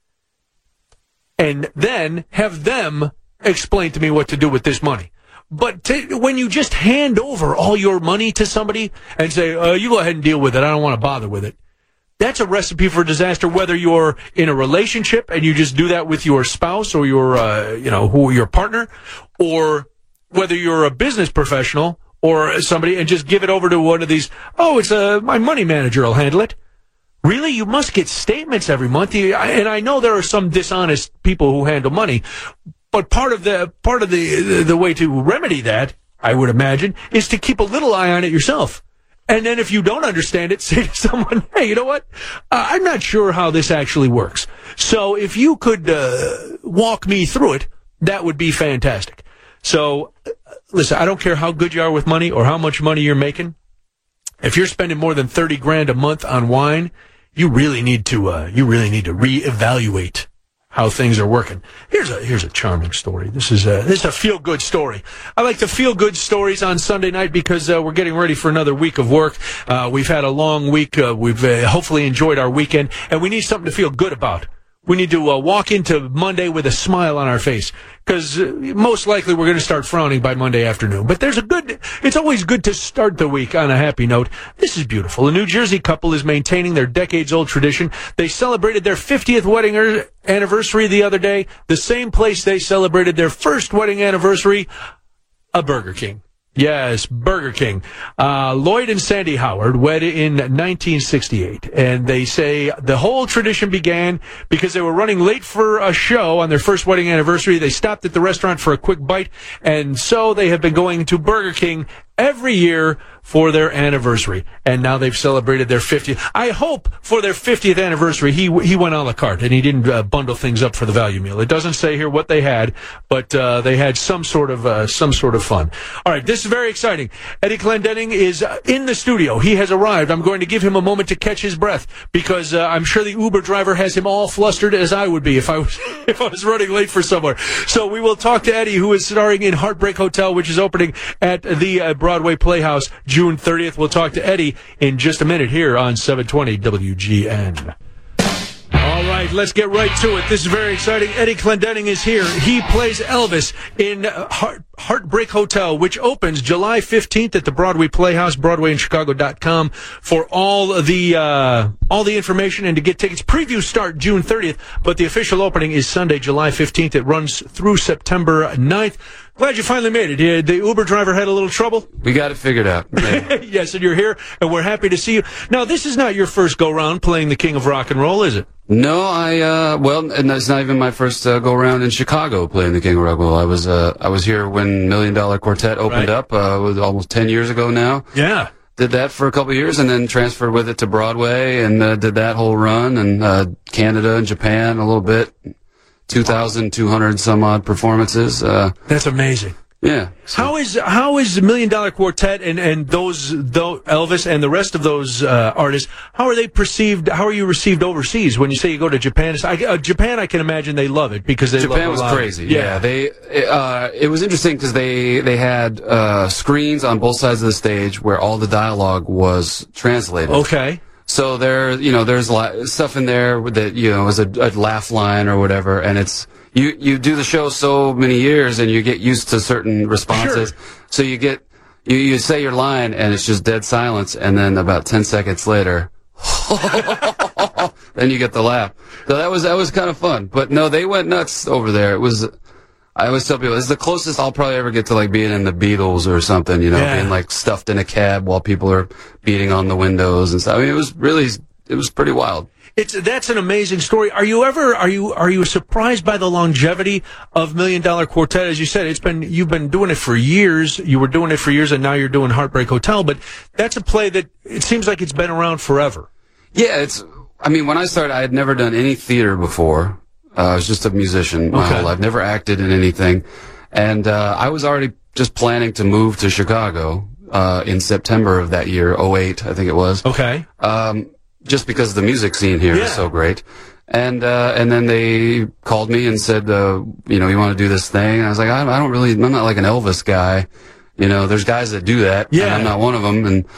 and then have them explain to me what to do with this money. But when you just hand over all your money to somebody and say, you go ahead and deal with it, I don't want to bother with it, that's a recipe for disaster, whether you're in a relationship and you just do that with your spouse or your partner, or whether you're a business professional or somebody and just give it over to one of these, it's my money manager will handle it. Really? You must get statements every month. And I know there are some dishonest people who handle money. But part of the way to remedy that, I would imagine, is to keep a little eye on it yourself. And then if you don't understand it, say to someone, hey, you know what? I'm not sure how this actually works. So if you could walk me through it, that would be fantastic. So listen, I don't care how good you are with money or how much money you're making. If you're spending more than $30,000 a month on wine, you really need to reevaluate how things are working. Here's a charming story. This is a feel-good story. I like the feel-good stories on Sunday night because we're getting ready for another week of work. We've had a long week. We've hopefully enjoyed our weekend, and we need something to feel good about. We need to walk into Monday with a smile on our face, because most likely we're going to start frowning by Monday afternoon. But it's always good to start the week on a happy note. This is beautiful. A New Jersey couple is maintaining their decades-old tradition. They celebrated their 50th wedding anniversary the other day, the same place they celebrated their first wedding anniversary, a Burger King. Yes, Burger King. Lloyd and Sandy Howard wed in 1968, and they say the whole tradition began because they were running late for a show on their first wedding anniversary. They stopped at the restaurant for a quick bite, and so they have been going to Burger King every year for their anniversary, and now they've celebrated their 50th. I hope for their 50th anniversary he went a la carte and he didn't bundle things up for the value meal. It doesn't say here what they had, but they had some sort of fun. All right, this is very exciting. Eddie Clendenning is in the studio. He has arrived. I'm going to give him a moment to catch his breath, because I'm sure the Uber driver has him all flustered, as I would be if I was running late for somewhere. So we will talk to Eddie, who is starring in Heartbreak Hotel, which is opening at the Broadway Playhouse June 30th. We'll talk to Eddie in just a minute here on 720 WGN. All right, let's get right to it. This is very exciting. Eddie Clendenning is here. He plays Elvis in Heartbreak Hotel, which opens July 15th at the Broadway Playhouse, BroadwayInChicago.com for all the information and to get tickets. Previews start June 30th, but the official opening is Sunday, July 15th. It runs through September 9th. Glad you finally made it. The Uber driver had a little trouble. We got it figured out. Yes, and you're here, and we're happy to see you. Now, this is not your first go-round playing the King of Rock and Roll, is it? No, and that's not even my first go-round in Chicago playing the King of Rock and Roll. I was here when $1 Million Quartet opened up, was almost 10 years ago now. Yeah. Did that for a couple of years and then transferred with it to Broadway and did that whole run, and Canada and Japan a little bit. 2,200 some odd performances. That's amazing. Yeah. So. How is the $1 Million Quartet and those Elvis and the rest of those artists? How are they perceived? How are you received overseas when you say you go to Japan? Japan, I can imagine they love it because Japan was crazy. Yeah. It was interesting because they had screens on both sides of the stage where all the dialogue was translated. Okay. So there's stuff in there that, is a laugh line or whatever, and it's, you do the show so many years and you get used to certain responses. Sure. So you say your line and it's just dead silence, and then about 10 seconds later, then you get the laugh. So that was kind of fun. But no, they went nuts over there. I always tell people, it's the closest I'll probably ever get to like being in the Beatles or something, being like stuffed in a cab while people are beating on the windows and stuff. I mean, it was pretty wild. That's an amazing story. Are you surprised by the longevity of $1 Million Quartet? As you said, you've been doing it for years. You were doing it for years, and now you're doing Heartbreak Hotel. But that's a play that it seems like it's been around forever. Yeah, when I started, I had never done any theater before. I was just a musician my whole life, never acted in anything. And I was already just planning to move to Chicago in September of that year, 2008, I think it was. Okay. Just because the music scene here is so great. And then they called me and said, you want to do this thing? And I was like, I'm not like an Elvis guy. There's guys that do that. Yeah. And I'm not one of them.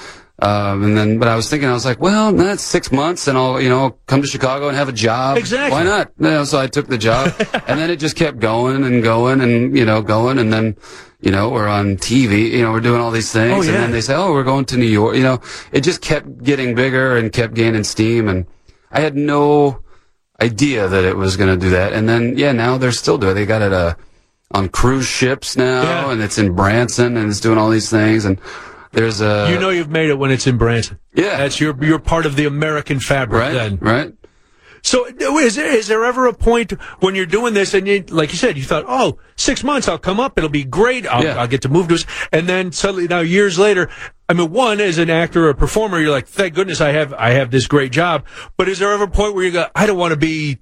But I was thinking, I was like, well, that's 6 months and I'll, come to Chicago and have a job. Exactly. Why not? So I took the job and then it just kept going and going and, going. And then, we're on TV, we're doing all these things. And then they say, we're going to New York. It just kept getting bigger and kept gaining steam. And I had no idea that it was going to do that. And then, now they're still doing it. They got it, on cruise ships now and it's in Branson and it's doing all these things. And there's you've made it when it's in Branson. Yeah. That's you're part of the American fabric then. Right. So is there ever a point when you're doing this and like you said, you thought, 6 months, I'll come up, it'll be great, I'll get to move to this, and then suddenly now years later, one, as an actor or a performer, you're like, thank goodness I have this great job, but is there ever a point where you go, I don't want to be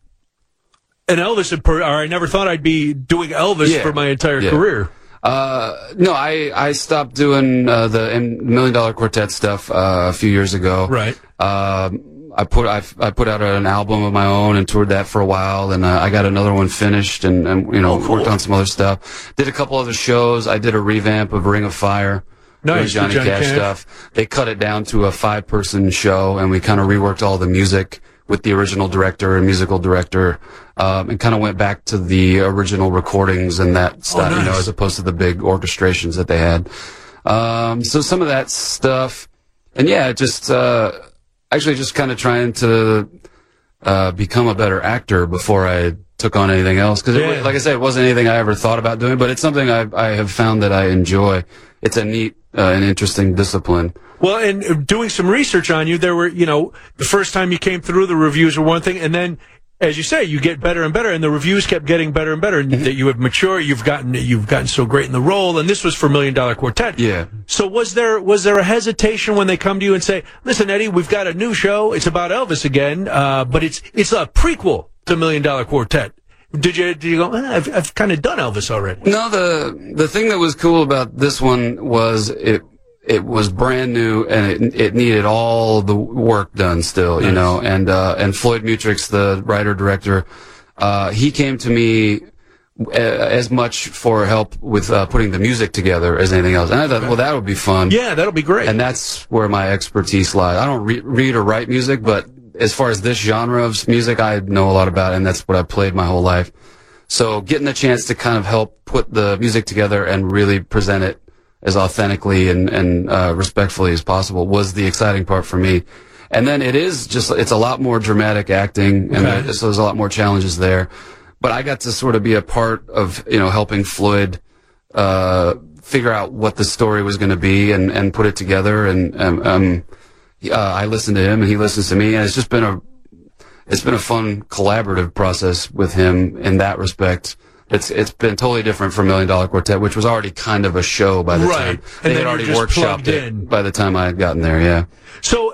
an Elvis, or I never thought I'd be doing Elvis for my entire career? No, I stopped doing the $1 Million Quartet stuff a few years ago. Right. I put out an album of my own and toured that for a while, and I got another one finished and worked on some other stuff. Did a couple other shows. I did a revamp of Ring of Fire. Nice. Johnny Cash stuff. They cut it down to a 5-person show, and we kind of reworked all the music with the original director and musical director, and kind of went back to the original recordings and that stuff, nice. as opposed to the big orchestrations that they had. So some of that stuff, and just actually just kind of trying to become a better actor before I took on anything else, because like I said, it wasn't anything I ever thought about doing, but it's something I have found that I enjoy. It's a neat and interesting discipline. Well, and doing some research on you, there were, the first time you came through, the reviews were one thing, and then, as you say, you get better and better, and the reviews kept getting better and better, and that you have matured, you've gotten so great in the role, and this was for $1 Million Quartet. Yeah. So was there a hesitation when they come to you and say, listen, Eddie, we've got a new show, it's about Elvis again, but it's a prequel to $1 Million Quartet. Did you go, I've kind of done Elvis already? No, the thing that was cool about this one was it was brand new, and it needed all the work done still, Nice. and Floyd Mutrux, the writer-director, he came to me as much for help with putting the music together as anything else. And I thought, well, that would be fun. Yeah, that'll be great. And that's where my expertise lies. I don't read or write music, but as far as this genre of music, I know a lot about it, and that's what I've played my whole life. So getting a chance to kind of help put the music together and really present it as authentically and respectfully as possible was the exciting part for me. And then it's a lot more dramatic acting, and so there's a lot more challenges there. But I got to sort of be a part of, helping Floyd figure out what the story was going to be and put it together. And I listened to him, and he listens to me, and it's just been a fun collaborative process with him in that respect. It's been totally different from $1 Million Quartet, which was already kind of a show by the time. And they'd already workshopped it by the time I had gotten there, yeah. So,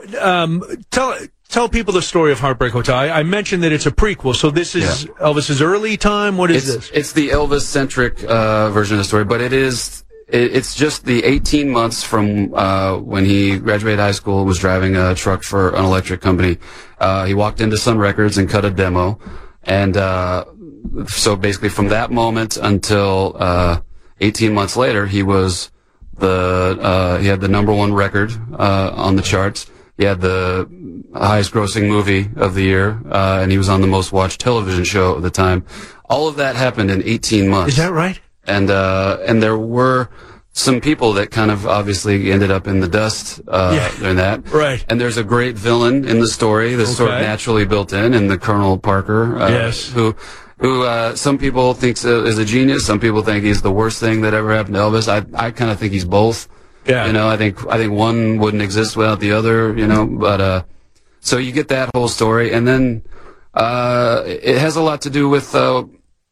tell people the story of Heartbreak Hotel. I mentioned that it's a prequel, so this is Elvis's early time? What is this? It's the Elvis-centric version of the story, but it's just the 18 months from when he graduated high school, was driving a truck for an electric company. He walked into Sun Records and cut a demo, and so basically from that moment until 18 months later, he was he had the #1 record on the charts. He had the highest grossing movie of the year, and he was on the most watched television show at the time. All of that happened in 18 months. Is that right? And there were some people that kind of obviously ended up in the dust during that. Right. And there's a great villain in the story that's sort of naturally built in the Colonel Parker, who some people think is a genius. Some people think he's the worst thing that ever happened to Elvis. I kind of think he's both. Yeah. I think one wouldn't exist without the other, but so you get that whole story, and then it has a lot to do with it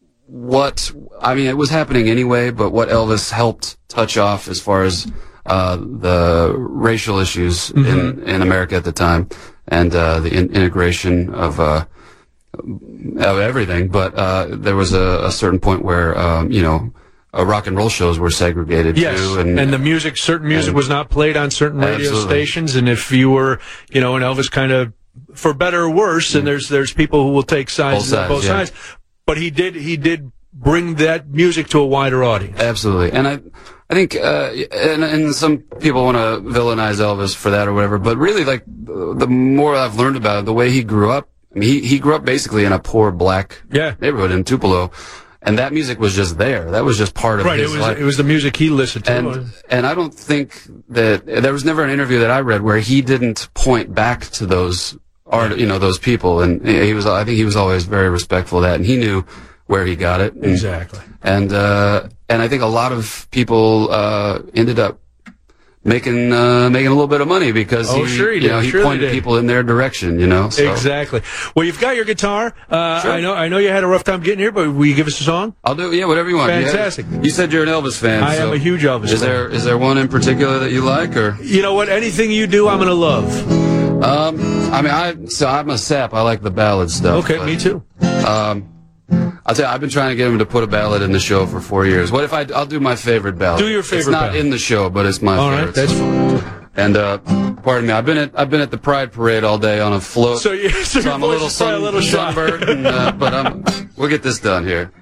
was happening anyway, but what Elvis helped touch off as far as the racial issues in America at the time, and the integration of everything. But there was a certain point where rock and roll shows were segregated too, and the certain music was not played on certain radio stations, and if you were, an Elvis kind of, for better or worse, and there's people who will take sides on both sides. But he did bring that music to a wider audience. Absolutely. And I think, and some people want to villainize Elvis for that or whatever, but really, like, the more I've learned about it, the way he grew up, he grew up basically in a poor black neighborhood in Tupelo, and that music was just there. That was just part of his life. It was the music he listened to. And I don't think that, there was never an interview that I read where he didn't point back to those those people, and I think he was always very respectful of that, and he knew where he got it. Exactly. And I think a lot of people ended up making a little bit of money because he pointed people in their direction, So. Exactly. Well, you've got your guitar. Sure. I know you had a rough time getting here, but will you give us a song? I'll do whatever you want. Fantastic. You said you're an Elvis fan. I am a huge Elvis fan. Is there one in particular that you like, or? You know what? Anything you do, I'm going to love. I'm a sap. I like the ballad stuff. Okay, me too. I'll tell you, I've been trying to get him to put a ballad in the show for 4 years. What if I'll do my favorite ballad? Do your favorite ballad. It's not in the show, but it's my favorite. All right, that's fine. And pardon me, I've been at the Pride Parade all day on a float. So I'm a little sunburned, but we'll get this done here.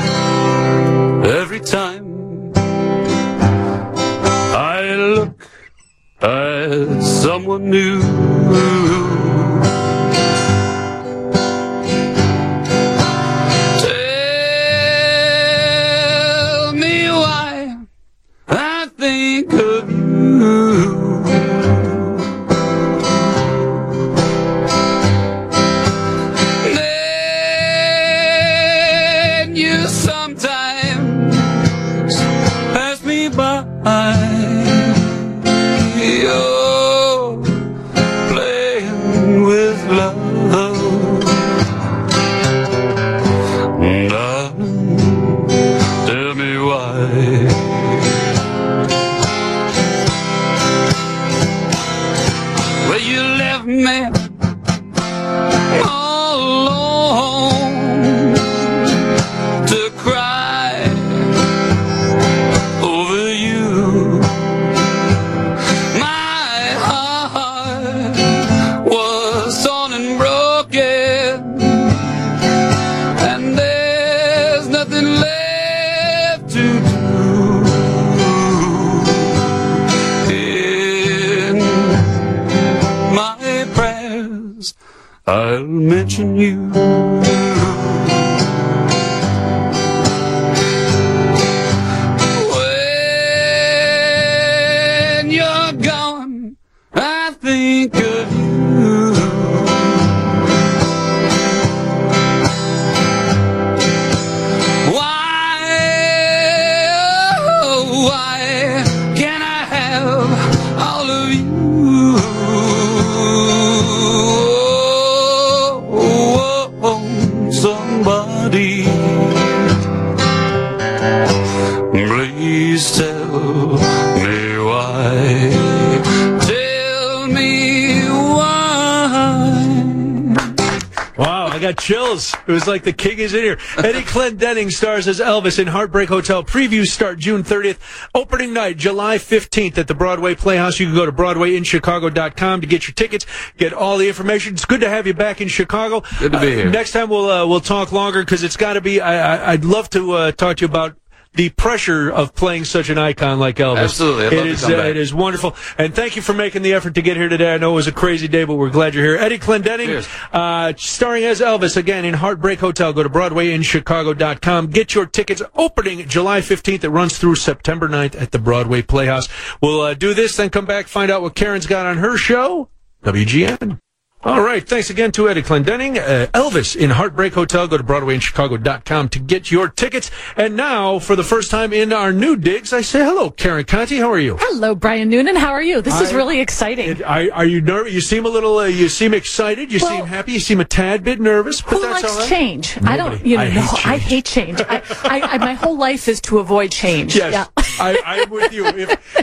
Every time I look at someone new, You're playing with love. Darling, tell me why. Well, you left me all alone to cry over you. My heart was torn and broken, and there's nothing left to do. In my prayers, I'll mention you. When you're gone, I think of you. Why, oh, why can't I have all of you? Somebody, please tell me why. Tell me why. Wow, I got chills. It was like the king is in here. Eddie Clendenning stars as Elvis in Heartbreak Hotel. Previews start June 30th. Opening night, July 15th at the Broadway Playhouse. You can go to BroadwayInChicago.com to get your tickets, get all the information. It's good to have you back in Chicago. Good to be here. Next time we'll talk longer because it's got to be, I'd love to talk to you about the pressure of playing such an icon like Elvis. Absolutely. I'd love to come back. It is wonderful. And thank you for making the effort to get here today. I know it was a crazy day, but we're glad you're here. Eddie Clendenning, starring as Elvis again in Heartbreak Hotel. Go to BroadwayInChicago.com. Get your tickets. Opening July 15th. It runs through September 9th at the Broadway Playhouse. We'll do this, then come back, find out what Karen's got on her show. WGN. All right. Thanks again to Eddie Clendenning. Elvis in Heartbreak Hotel. Go to BroadwayInChicago.com to get your tickets. And now, for the first time in our new digs, I say hello, Karen Conti. How are you? Hello, Brian Noonan. How are you? This is really exciting. Are you nervous? You seem a little, you seem excited. You seem happy. You seem a tad bit nervous, but who that's likes all right. change? Nobody. I hate change. I my whole life is to avoid change. Yes. Yeah. I'm with you.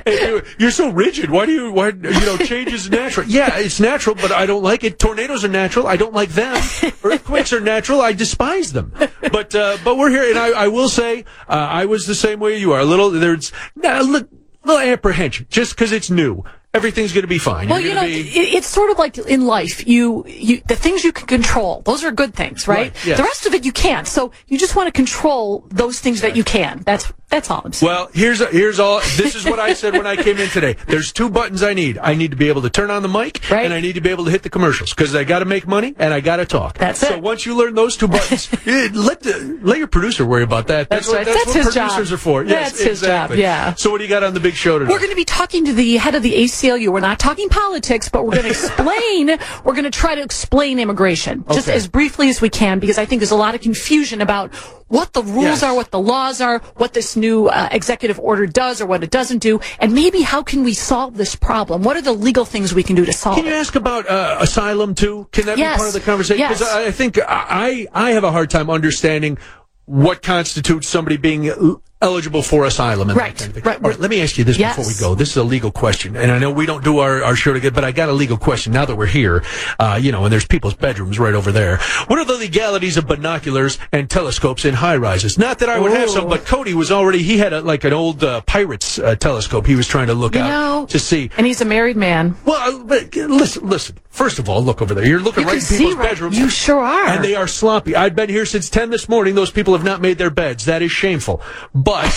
If you're so rigid. Why, change is natural. Yeah, it's natural, but I don't like it. Tornadoes are natural. I don't like them. Earthquakes are natural. I despise them. But we're here, and I will say, I was the same way you are. There's a little apprehension, just because it's new. Everything's going to be fine. Well, it's sort of like in life. The things you can control, those are good things, right? Yes. The rest of it you can't. So you just want to control those things that you can. That's all I'm saying. Well, here's all. This is what I said when I came in today. There's two buttons I need. I need to be able to turn on the mic, right, and I need to be able to hit the commercials because I got to make money and I got to talk. That's it. So once you learn those two buttons, let your producer worry about that. That's right. That's what his producers job. are for. Yes, that's his job. Yeah. So what do you got on the big show today? We're going to be talking to the head of the ACLU. We're not talking politics, but we're going to explain. We're going to try to explain immigration just as briefly as we can, because I think there's a lot of confusion about what the rules are, what the laws are, what this new executive order does or what it doesn't do, and maybe how can we solve this problem? What are the legal things we can do to solve it? Can you ask about asylum, too? Can that be part of the conversation? Yes. Because I think I have a hard time understanding what constitutes somebody being eligible for asylum and that kind of thing. Right. All right, let me ask you this before we go. This is a legal question, and I know we don't do our show together, but I got a legal question now that we're here, and there's people's bedrooms right over there. What are the legalities of binoculars and telescopes in high-rises? Not that I would have some, but Cody he had an old Pirates telescope he was trying to look out to see. And he's a married man. Well, but listen. First of all, look over there. You're looking right in people's bedrooms. You sure are. And they are sloppy. I've been here since 10 this morning. Those people have not made their beds. That is shameful. But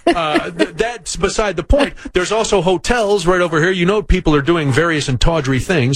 that's beside the point. There's also hotels right over here. People are doing various and tawdry things.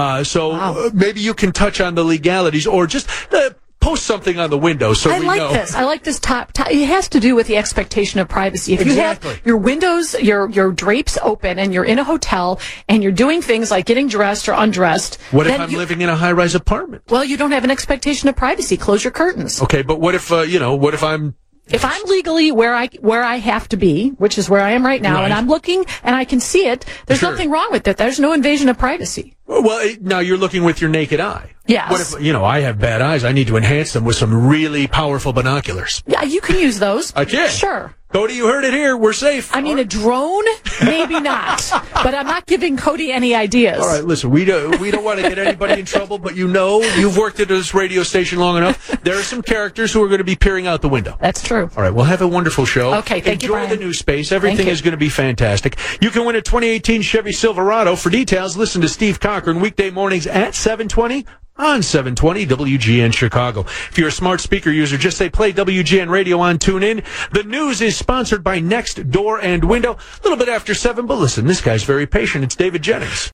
So maybe you can touch on the legalities or just post something on the window so we know. I like this top. It has to do with the expectation of privacy. If you have your windows, your drapes open, and you're in a hotel, and you're doing things like getting dressed or undressed. What if I'm living in a high-rise apartment? Well, you don't have an expectation of privacy. Close your curtains. Okay, but what if I'm If I'm legally where I have to be, which is where I am right now, and I'm looking and I can see it, there's nothing wrong with it. There's no invasion of privacy. Well, now you're looking with your naked eye. Yes. What if, I have bad eyes. I need to enhance them with some really powerful binoculars. Yeah, you can use those. I can. Sure. Cody, you heard it here. We're safe. I mean, a drone? Maybe not. But I'm not giving Cody any ideas. All right, listen, we don't want to get anybody in trouble, but you've worked at this radio station long enough. There are some characters who are going to be peering out the window. That's true. All right, well, have a wonderful show. Okay, thank you, Brian. Enjoy the new space. Everything is going to be fantastic. You can win a 2018 Chevy Silverado. For details, listen to Steve Cochran weekday mornings at 7:20 on 720 WGN Chicago. If you're a smart speaker user, just say play WGN Radio on TuneIn. The news is sponsored by Next Door and Window. A little bit after 7, but listen, this guy's very patient. It's David Jennings.